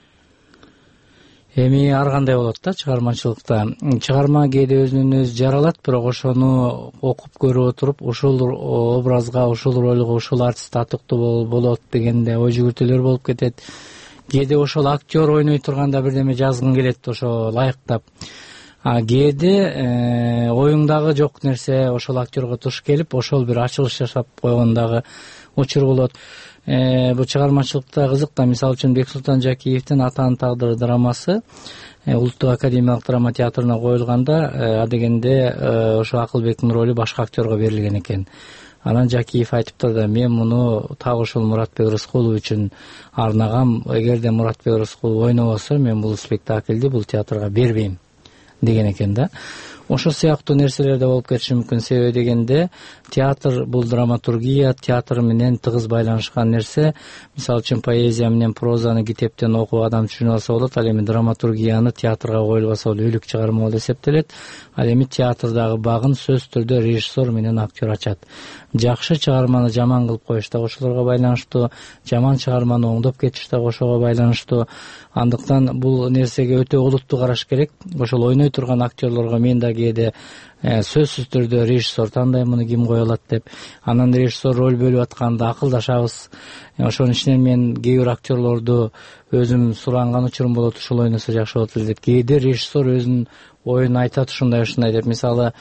Эми ар кандай болот да чыгармачылыкта. Чыгарма кээде өзүнөн өзү жаралат, бирок ошону окуп көрүп отуруп, ушул образга, ушул ролго, ушул артист татыктуу болот дегенде ой жүгүртүүлөр болуп кетет. Кээде ошол актер ойной турганда бирдеме жазгың келет, ошо ылайыктап. А кээде оюңдагы жок нерсе ошол актерге туш келип, ошол бир ачылыш жашап койгондагы учур болот. бул чыгармачылыкта кызык да. Мисалы үчүн Бексултан Жакиевдин Атанын тагдыры драмасы Улуттук академиялык драма театрына коюлганда адегенде ошо Акылбектин ролу башка актерго берилген экен. Анан Жакиев айтыптыр да, мен муну так ушул Муратбек Рыскулов үчүн арнагам. Эгерде Муратбек Рыскулов ойнобосо, мен бул спектакльди бул театрга бербейм деген экен да. Ошо сыяктуу нерселер да болуп кетиши мүмкүн. Себеби дегенде театр бул драматургия, театр менен тыгыз байланышкан нерсе. Мисалы үчүн поэзия менен прозаны китептен окуп адам түшүнүп алса болот. Ал эми драматургияны театрга коюлбаса болот, өлүк чыгарма болуп эсептелет. Ал эми театрдагы багын сөзсүз түрдө режиссер менен актер ачат. Жакшы чыгарманы жаман кылып коюш да ошолорго байланыштуу, жаман чыгарманы оңдоп кетиш да ошого байланыштуу. Андыктан бул нерсеге өтө олуттуу караш керек. Ошол ойной турган актерлорго мен да кээде сөзсүз түрдө режиссер тандайм, муну ким кое алат деп. Анан режиссер роль бөлүп атканда акылдашабыз. Ошонун ичинен мен кээ бир актерлорду өзүм суранган учурум болот, ушул ойносо жакшы болот эле деп. Кээде режиссер өзүнүн оюн айтат, ушундай ушундай деп. Мисалы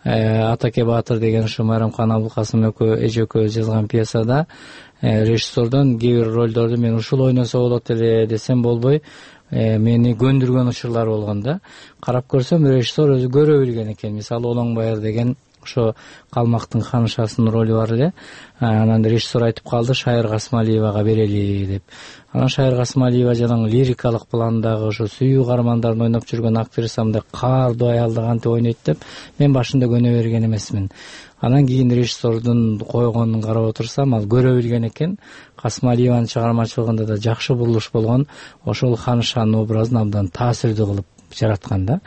Атаке Баатыр деген ушу Майрамкан Абылкасым эже экөөбүз жазган пьесада режиссердон кээ бир ролдорду мен ушул ойносо болот эле десем болбой, мени көндүргөн учурлар болгон да. Карап көрсөм режиссер өзү көрө билген экен. Мисалы Олоң Байыр деген ошо Калмактын ханышасынын ролу бар эле. Анан режиссер айтып калды, Шайыр Касымалиевага берели деп. Анан Шайыр Касымалиева жанагы лирикалык пландагы ошо сүйүү каармандарын ойноп жүргөн актриса мындай каардуу аялды кантип ойнойт деп мен башында көнө берген эмесмин. Анан кийин режиссердун койгонун карап отурсам, ал көрө билген экен. Касымалиеванын чыгармачылыгында да жакшы бурулуш болгон. Ошол ханышанын образын абдан таасирдүү кылып жараткан да.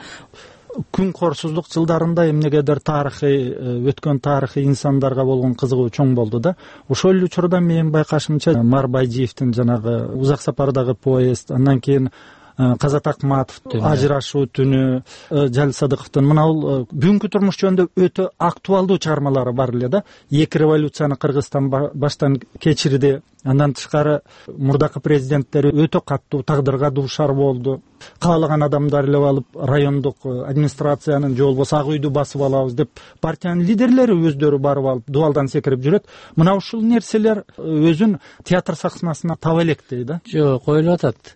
Күн корсуздук жылдарында эмнегедир тарыхый өткөн тарыхый инсандарга болгон кызыгуу чоң болду да. Ошол эле учурда менин байкашымча Мар Байжиевдин жанагы Узак сапардагы поезд, андан кийин Казат Акматовдун Ажырашуу түнү, Жалил Садыковдун мына бул бүгүнкү турмуш жөнүндө өтө актуалдуу чыгармалары бар эле да. Эки революцияны Кыргызстан баштан кечирди. Андан тышкары мурдакы президенттери өтө каттуу тагдырга дуушар болду. Каалаган адамдар элеп алып райондук администрациянын же болбосо Ак үйдү басып алабыз деп партиянын лидерлери өздөрү барып алып дубалдан секирип жүрөт. Мына ушул нерселер өзүн театр сахнасына таба электей да. Жок, коюлуп атат.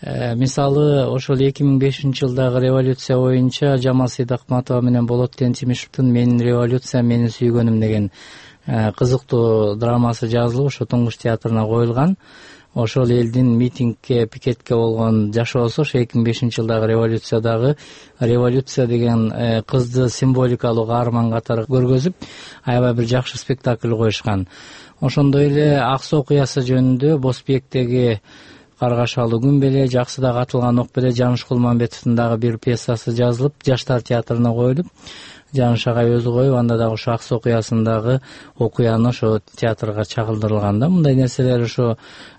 Мисалы ошол эки миң бешинчи жылдагы революция боюнча Жамал Сейдакматова менен Болот Тентимишевдин Менин революция, менин сүйгөнүм деген кызыктуу драмасы жазылып ошо Туңгуш театрына коюлган. Ошол элдин митингке, пикетке болгон жашоосу ошо эки миң бешинчи жылдагы революциядагы революция деген кызды символикалуу каарман катары көргөзүп, аябай бир жакшы спектакль коюшкан. Ошондой эле Ак суу окуясы жөнүндө Босбектеги Каргашалуу күн беле, Жаксыда катылган ок беле Жаныш Кулманбетовдун дагы бир пьесасы жазылып, Жаштар театрына коюлуп, Жаныш агай өзү коюп, анда дагы ошо Ак суу окуясындагы окуяны ошо театрга чагылдырылган да. Мындай нерселер ошо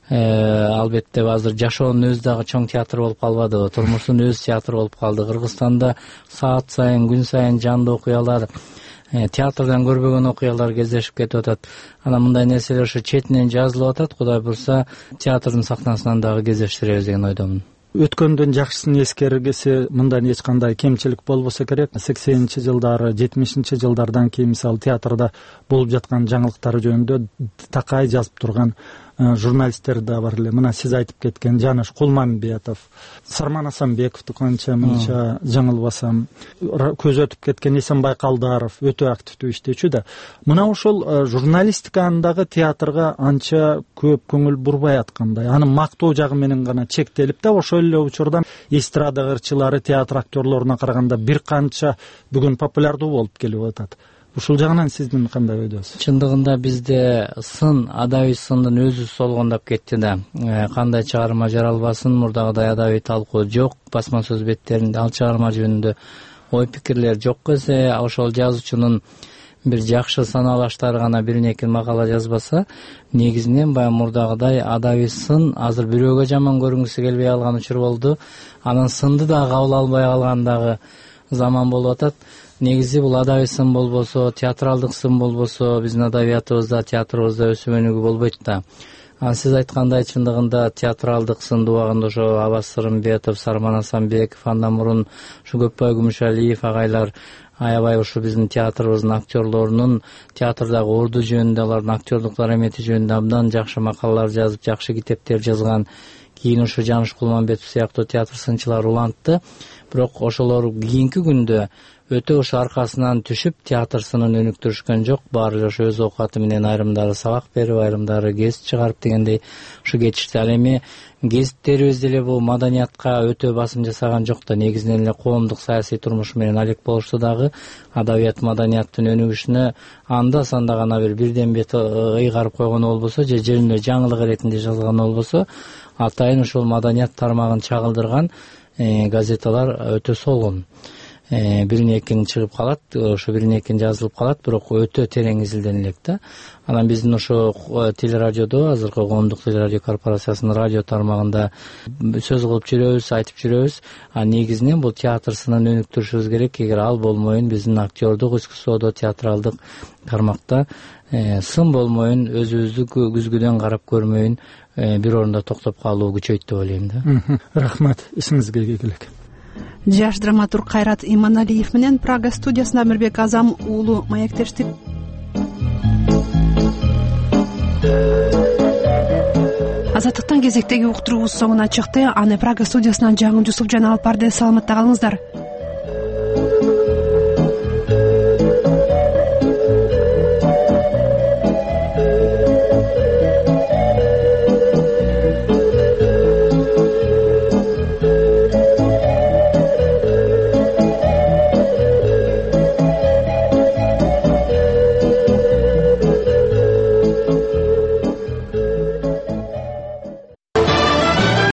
албетте азыр жашоонун өзү дагы чоң театр болуп калбадыбы, турмуштун өзү театр болуп калды. Кыргызстанда саат сайын, күн сайын жандуу окуялар, театрдан көрбөгөн окуялар кездешип кетип атат. Анан мындай нерселер ошо четинен жазылып атат. Кудай буйрса, театрдын сахнасынан дагы кездештиребиз деген ойдомун. Өткөндөн жакшысын эскергесе, мындан эч кандай кемчилик болбосо керек. сексенинчи жылдары, жетимишинчи жылдардан кийин мисалы театрда болуп жаткан жаңылыктар жөнүндө такай жазып турган журналисттер да бар эле. Мына сиз айтып кеткен Жаныш Кулманбетов, Сарман Асанбековду канча мынча жаңылбасам, көз өтүп кеткен Эсенбай Калдаров өтө активдүү иштечү да. Мына ошол журналистикандагы театрга анча көп көңүл бурбай аткандай, анын мактоо жагы менен гана чектелип да, ошол эле учурда эстрада ырчылары театр актерлоруна караганда бир канча бүгүн популярдуу болуп келип атат. Ушул жагынан сиздин кандай ойдосуз? Чындыгында бизде сын, адабий сындын өзү солгондоп кетти да. Кандай чыгарма жаралбасын, мурдагыдай адабий талкуу жок, басма сөз беттеринде ал чыгарма жөнүндө ой пикирлер жок эсе, ошол жазуучунун бир жакшы саналаштары гана биринеки макала жазбаса, негизинен баягы мурдагыдай адабий сын азыр бирөөгө жаман көрүнгүсү келбей калган учур болду. Анан сынды да кабыл албай калган дагы заман болуп атат. Негизи бул адабий сын болбосо, театралдык сын болбосо, биздин адабиятыбызда, театрыбызда өсүп өнүгүү болбойт да. Анан сиз айткандай чындыгында театралдык сынды убагында ошо Абас Сырымбетов, Сарман Асанбеков, андан мурун ушу Көпбай Күмүшалиев агайлар аябай ушу биздин театрыбыздын актерлорунун театрдагы орду жөнүндө, алардын актердук дарамети жөнүндө абдан жакшы макалалар жазып, жакшы китептер жазган. Кийин ушу Жаныш Кулманбетов сыяктуу театр сынчылары улантты. Бирок ошолор кийинки күндө өтө ушу аркасынан түшүп театр сынын өнүктүрүшкөн жок. Баары эле ошо өз оокаты менен айрымдары сабак берип, айрымдары гезит чыгарып дегендей ушу кетишти. Ал эми гезиттерибиз деле бул маданиятка өтө басым жасаган жок да. Негизинен эле коомдук саясий турмушу менен алек болушту дагы. Адабият, маданияттын өнүгүшүнө анда санда гана бир бирден бет ыйгарып койгону болбосо, же жеринде жаңылык иретинде жазганы болбосо, атайын ушул маданият тармагын чагылдырган газеталар өтө солгун. Бирине экин чыгып калат, ошо бирине экин жазылып калат, бирок өтө терең изилден элек да. Анан биздин ошо телерадиодо, азыркы коомдук телерадио корпорациясынын радио тармагында сөз кылып жүрөбүз, айтып жүрөбүз. А негизинен бул театр сынын өнүктүрүшүбүз керек. Эгер ал болмойын, биздин актердук искусстводо, театралдык тармакта сын болмойын, өзүбүздү күзгүдөн карап көрмөйүн, бир орунда токтоп калуу күчөйт деп ойлойм да. Рахмат, эсиңизге ийгилик. Жаш драматург Кайрат Иманалиев менен Прага студиясында Мирбек Азам уулу маектештик. Азаттыктан кезектеги уктуруубуз соңуна чыкты. Аны Прага студиясынан Жаңыл Жусупжан алып барды. Саламатта калыңыздар.